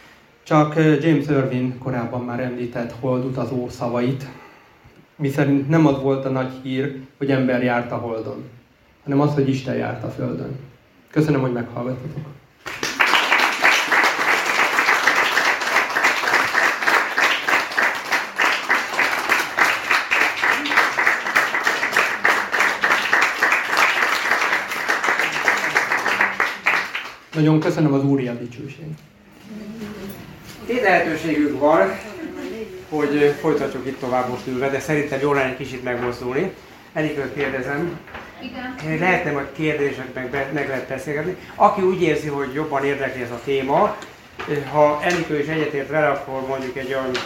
Csak James Irwin korábban már említett holdutazó szavait, miszerint nem az volt a nagy hír, hogy ember járt a holdon, hanem az, hogy Isten járt a földön. Köszönöm, hogy meghallgattatok. Nagyon köszönöm, az Úri a dicsőség. Két lehetőségünk van, hogy folytatjuk itt tovább most ülve, de szerintem jól lenne egy kicsit megmozdulni. Enikőt kérdezem. Igen. Lehetne majd kérdésekben meg lehet beszélgetni. Aki úgy érzi, hogy jobban érdekli ez a téma, ha Enikő is egyetért vele, akkor mondjuk egy olyan,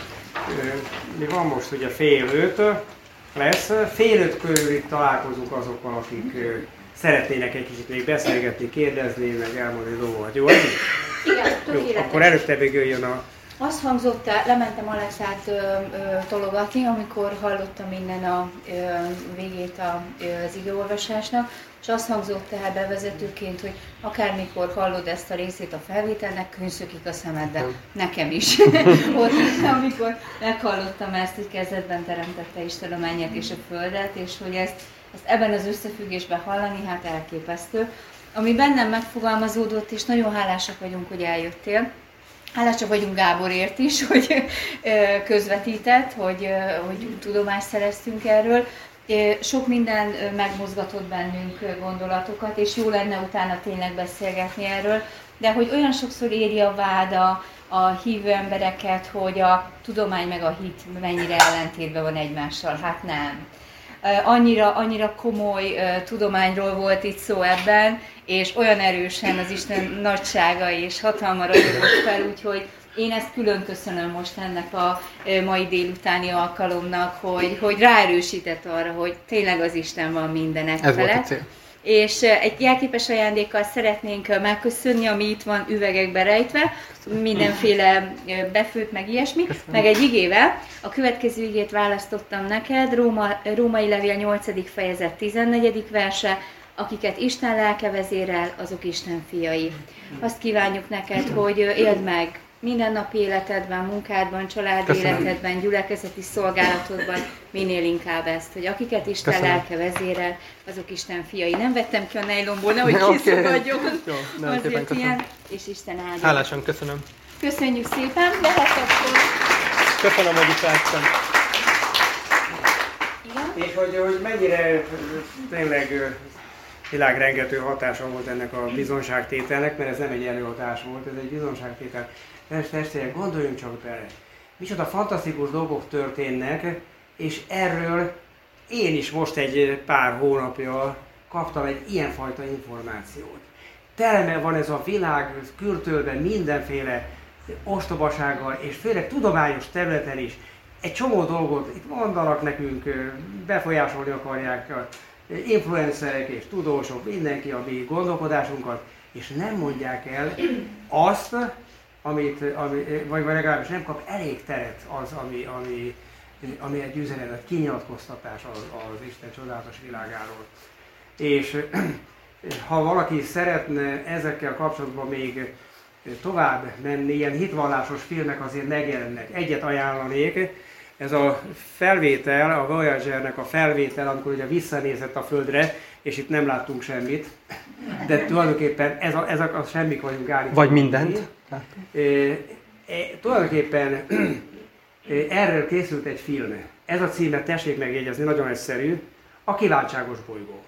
mi van most ugye fél öt lesz, fél öt körül itt találkozunk azokkal, akik szeretnének egy kicsit még beszélgetni, kérdezni, meg elmondani dolgokat. Jó? Igen, tökéletes. Jó, akkor előtte még jöjjön a... Azt hangzott el, lementem Alexát ö, ö, tologatni, amikor hallottam innen a ö, végét a, ö, az igeolvasásnak, és azt hangzott el bevezetőként, hogy akármikor hallod ezt a részét a felvételnek, könnyszökik a szemedbe. Nekem is. Ott, amikor meghallottam ezt, hogy kezdetben teremtette Isten a mennyet és a földet, és hogy ezt, ezt ebben az összefüggésben hallani, hát elképesztő. Ami bennem megfogalmazódott, és nagyon hálásak vagyunk, hogy eljöttél. Hálásak vagyunk Gáborért is, hogy közvetített, hogy, hogy tudomást szereztünk erről. Sok minden megmozgatott bennünk gondolatokat, és jó lenne utána tényleg beszélgetni erről, de hogy olyan sokszor éri a vád a, a hívő embereket, hogy a tudomány meg a hit mennyire ellentétben van egymással. Hát nem. Annyira, annyira komoly uh, tudományról volt itt szó ebben, és olyan erősen az Isten nagysága és hatalma ragyogott fel, úgyhogy én ezt külön köszönöm most ennek a uh, mai délutáni alkalomnak, hogy, hogy ráerősített arra, hogy tényleg az Isten van mindenek Ez felett. Volt a cél. És uh, egy jelképes ajándékkal szeretnénk uh, megköszönni, ami itt van üvegekbe rejtve, mindenféle uh, befőtt, meg ilyesmi, Köszönöm. Meg egy igével. A következő igét választottam neked, Róma, Római Levél nyolcadik fejezet tizennegyedik verse, akiket Isten lelke vezérel, azok Isten fiai. Azt kívánjuk neked, hogy uh, éld meg mindennapi életedben, munkádban, családi Köszönöm. Életedben, gyülekezeti szolgálatodban minél inkább ezt, hogy akiket Isten Köszönöm. Lelke vezérel, azok Isten fiai. Nem vettem ki a nejlomból, nehogy okay. Kiszakadjon. Azért ilyen, és Isten áldja. Hálásan köszönöm. Köszönjük szépen, lehet akkor. Köszönöm, hogy itt láttam. És hogy, hogy mennyire tényleg világrengető hatása volt ennek a bizonságtételnek, mert ez nem egy előadás volt, ez egy bizonságtétel. Testvérek, gondoljunk csak bele. Micsoda fantasztikus dolgok történnek, és erről én is most egy pár hónapja kaptam egy ilyenfajta információt. Tele van ez a világ kürtölben mindenféle ostobasággal, és főleg tudományos területen is. Egy csomó dolgot itt mondanak nekünk, befolyásolni akarják a influencerek és tudósok, mindenki a mi gondolkodásunkat, és nem mondják el azt, amit, ami, vagy legalábbis nem kap elég teret az, ami, ami, ami egy üzenet, kinyilatkoztatás az, az Isten csodálatos világáról. És ha valaki szeretne ezekkel kapcsolatban még tovább menni, ilyen hitvallásos filmek azért megjelennek. Egyet ajánlanék, ez a felvétel, a Voyagernek a felvétel, amikor ugye visszanézett a Földre, és itt nem láttunk semmit, de tulajdonképpen ez a, ez a, a semmik vagyunk állítva. Vagy mindent. E, e, tulajdonképpen e, erről készült egy film. Ez a címe, tessék megjegyezni, nagyon egyszerű, A kiváltságos bolygó.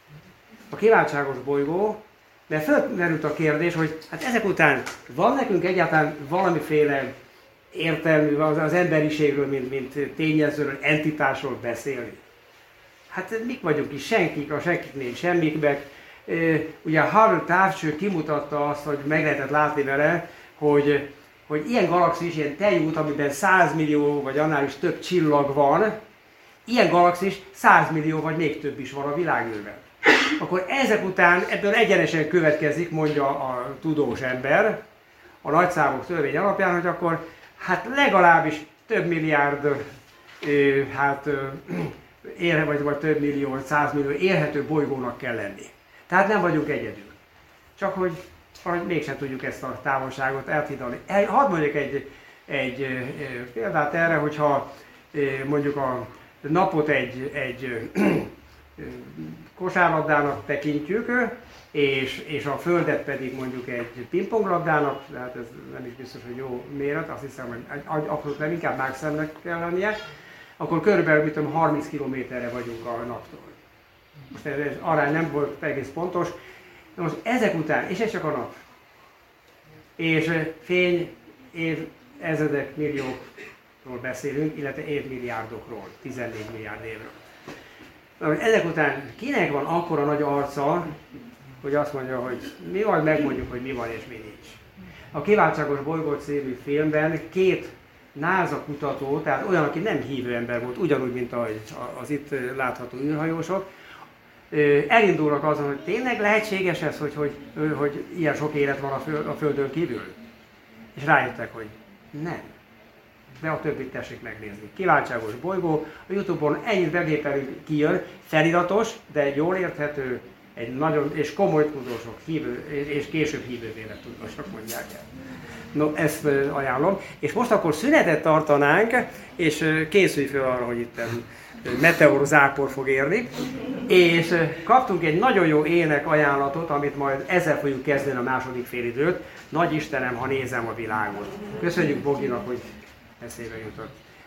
A kiváltságos bolygó, mert felmerült a kérdés, hogy hát ezek után van nekünk egyáltalán valamiféle értelmű az, az emberiségről, mint, mint tényezőről, entitásról beszélni. Hát mik vagyunk is, senkik, a senkik nincs semmikbek. Ugye a Hubble távcső kimutatta azt, hogy meg lehetett látni vele, hogy, hogy ilyen galaxis, ilyen tejút, amiben száz millió vagy annál is több csillag van, ilyen galaxis száz millió vagy még több is van a világűrben. Akkor ezek után ebből egyenesen következik, mondja a tudós ember, a nagyszámok törvény alapján, hogy akkor hát legalábbis több milliárd, hát ér, vagy, vagy több millió, vagy százmillió érhető bolygónak kell lenni. Tehát nem vagyunk egyedül. Csak hogy, hogy mégsem tudjuk ezt a távolságot elhidalni. Hadd mondjuk egy, egy példát erre, hogyha mondjuk a napot egy, egy kosárlabdának tekintjük, és, és a Földet pedig mondjuk egy pingponglabdának, tehát ez nem is biztos, hogy jó méret, azt hiszem, hogy abszolút nem, inkább mágszemnek kell lennie, akkor körülbelül mit tudom, harminc kilométerre vagyunk a naptól. Most ez, ez arány nem volt egész pontos. De most ezek után, és ez csak a nap, És fény év ezredek milliókról beszélünk, illetve évmilliárdokról, tizennégy milliárd évről. Ezek után kinek van akkora nagy arca, hogy azt mondja, hogy mi majd megmondjuk, hogy mi van és mi nincs. A Kiváltságos bolygó című filmben két NASA kutató, tehát olyan, aki nem hívő ember volt, ugyanúgy, mint az itt látható űrhajósok, elindulnak azon, hogy tényleg lehetséges ez, hogy, hogy, hogy ilyen sok élet van a Földön kívül? És rájöttek, hogy nem. De a többit tessék megnézni. Kiváltságos bolygó, a Youtube-on ennyit begépelünk, kijön, feliratos, de egy jól érthető, egy nagyon, és komoly tudósok, hívő, és később hívővélet tudósok mondják el. No, ezt ajánlom. És most akkor szünetet tartanánk, és készülj fel arra, hogy itt meteor zápor fog érni. És kaptunk egy nagyon jó ének ajánlatot, amit majd ezzel fogjuk kezdeni a második félidőt. Nagy Istenem, ha nézem a világot. Köszönjük Boginak, hogy eszébe jutott.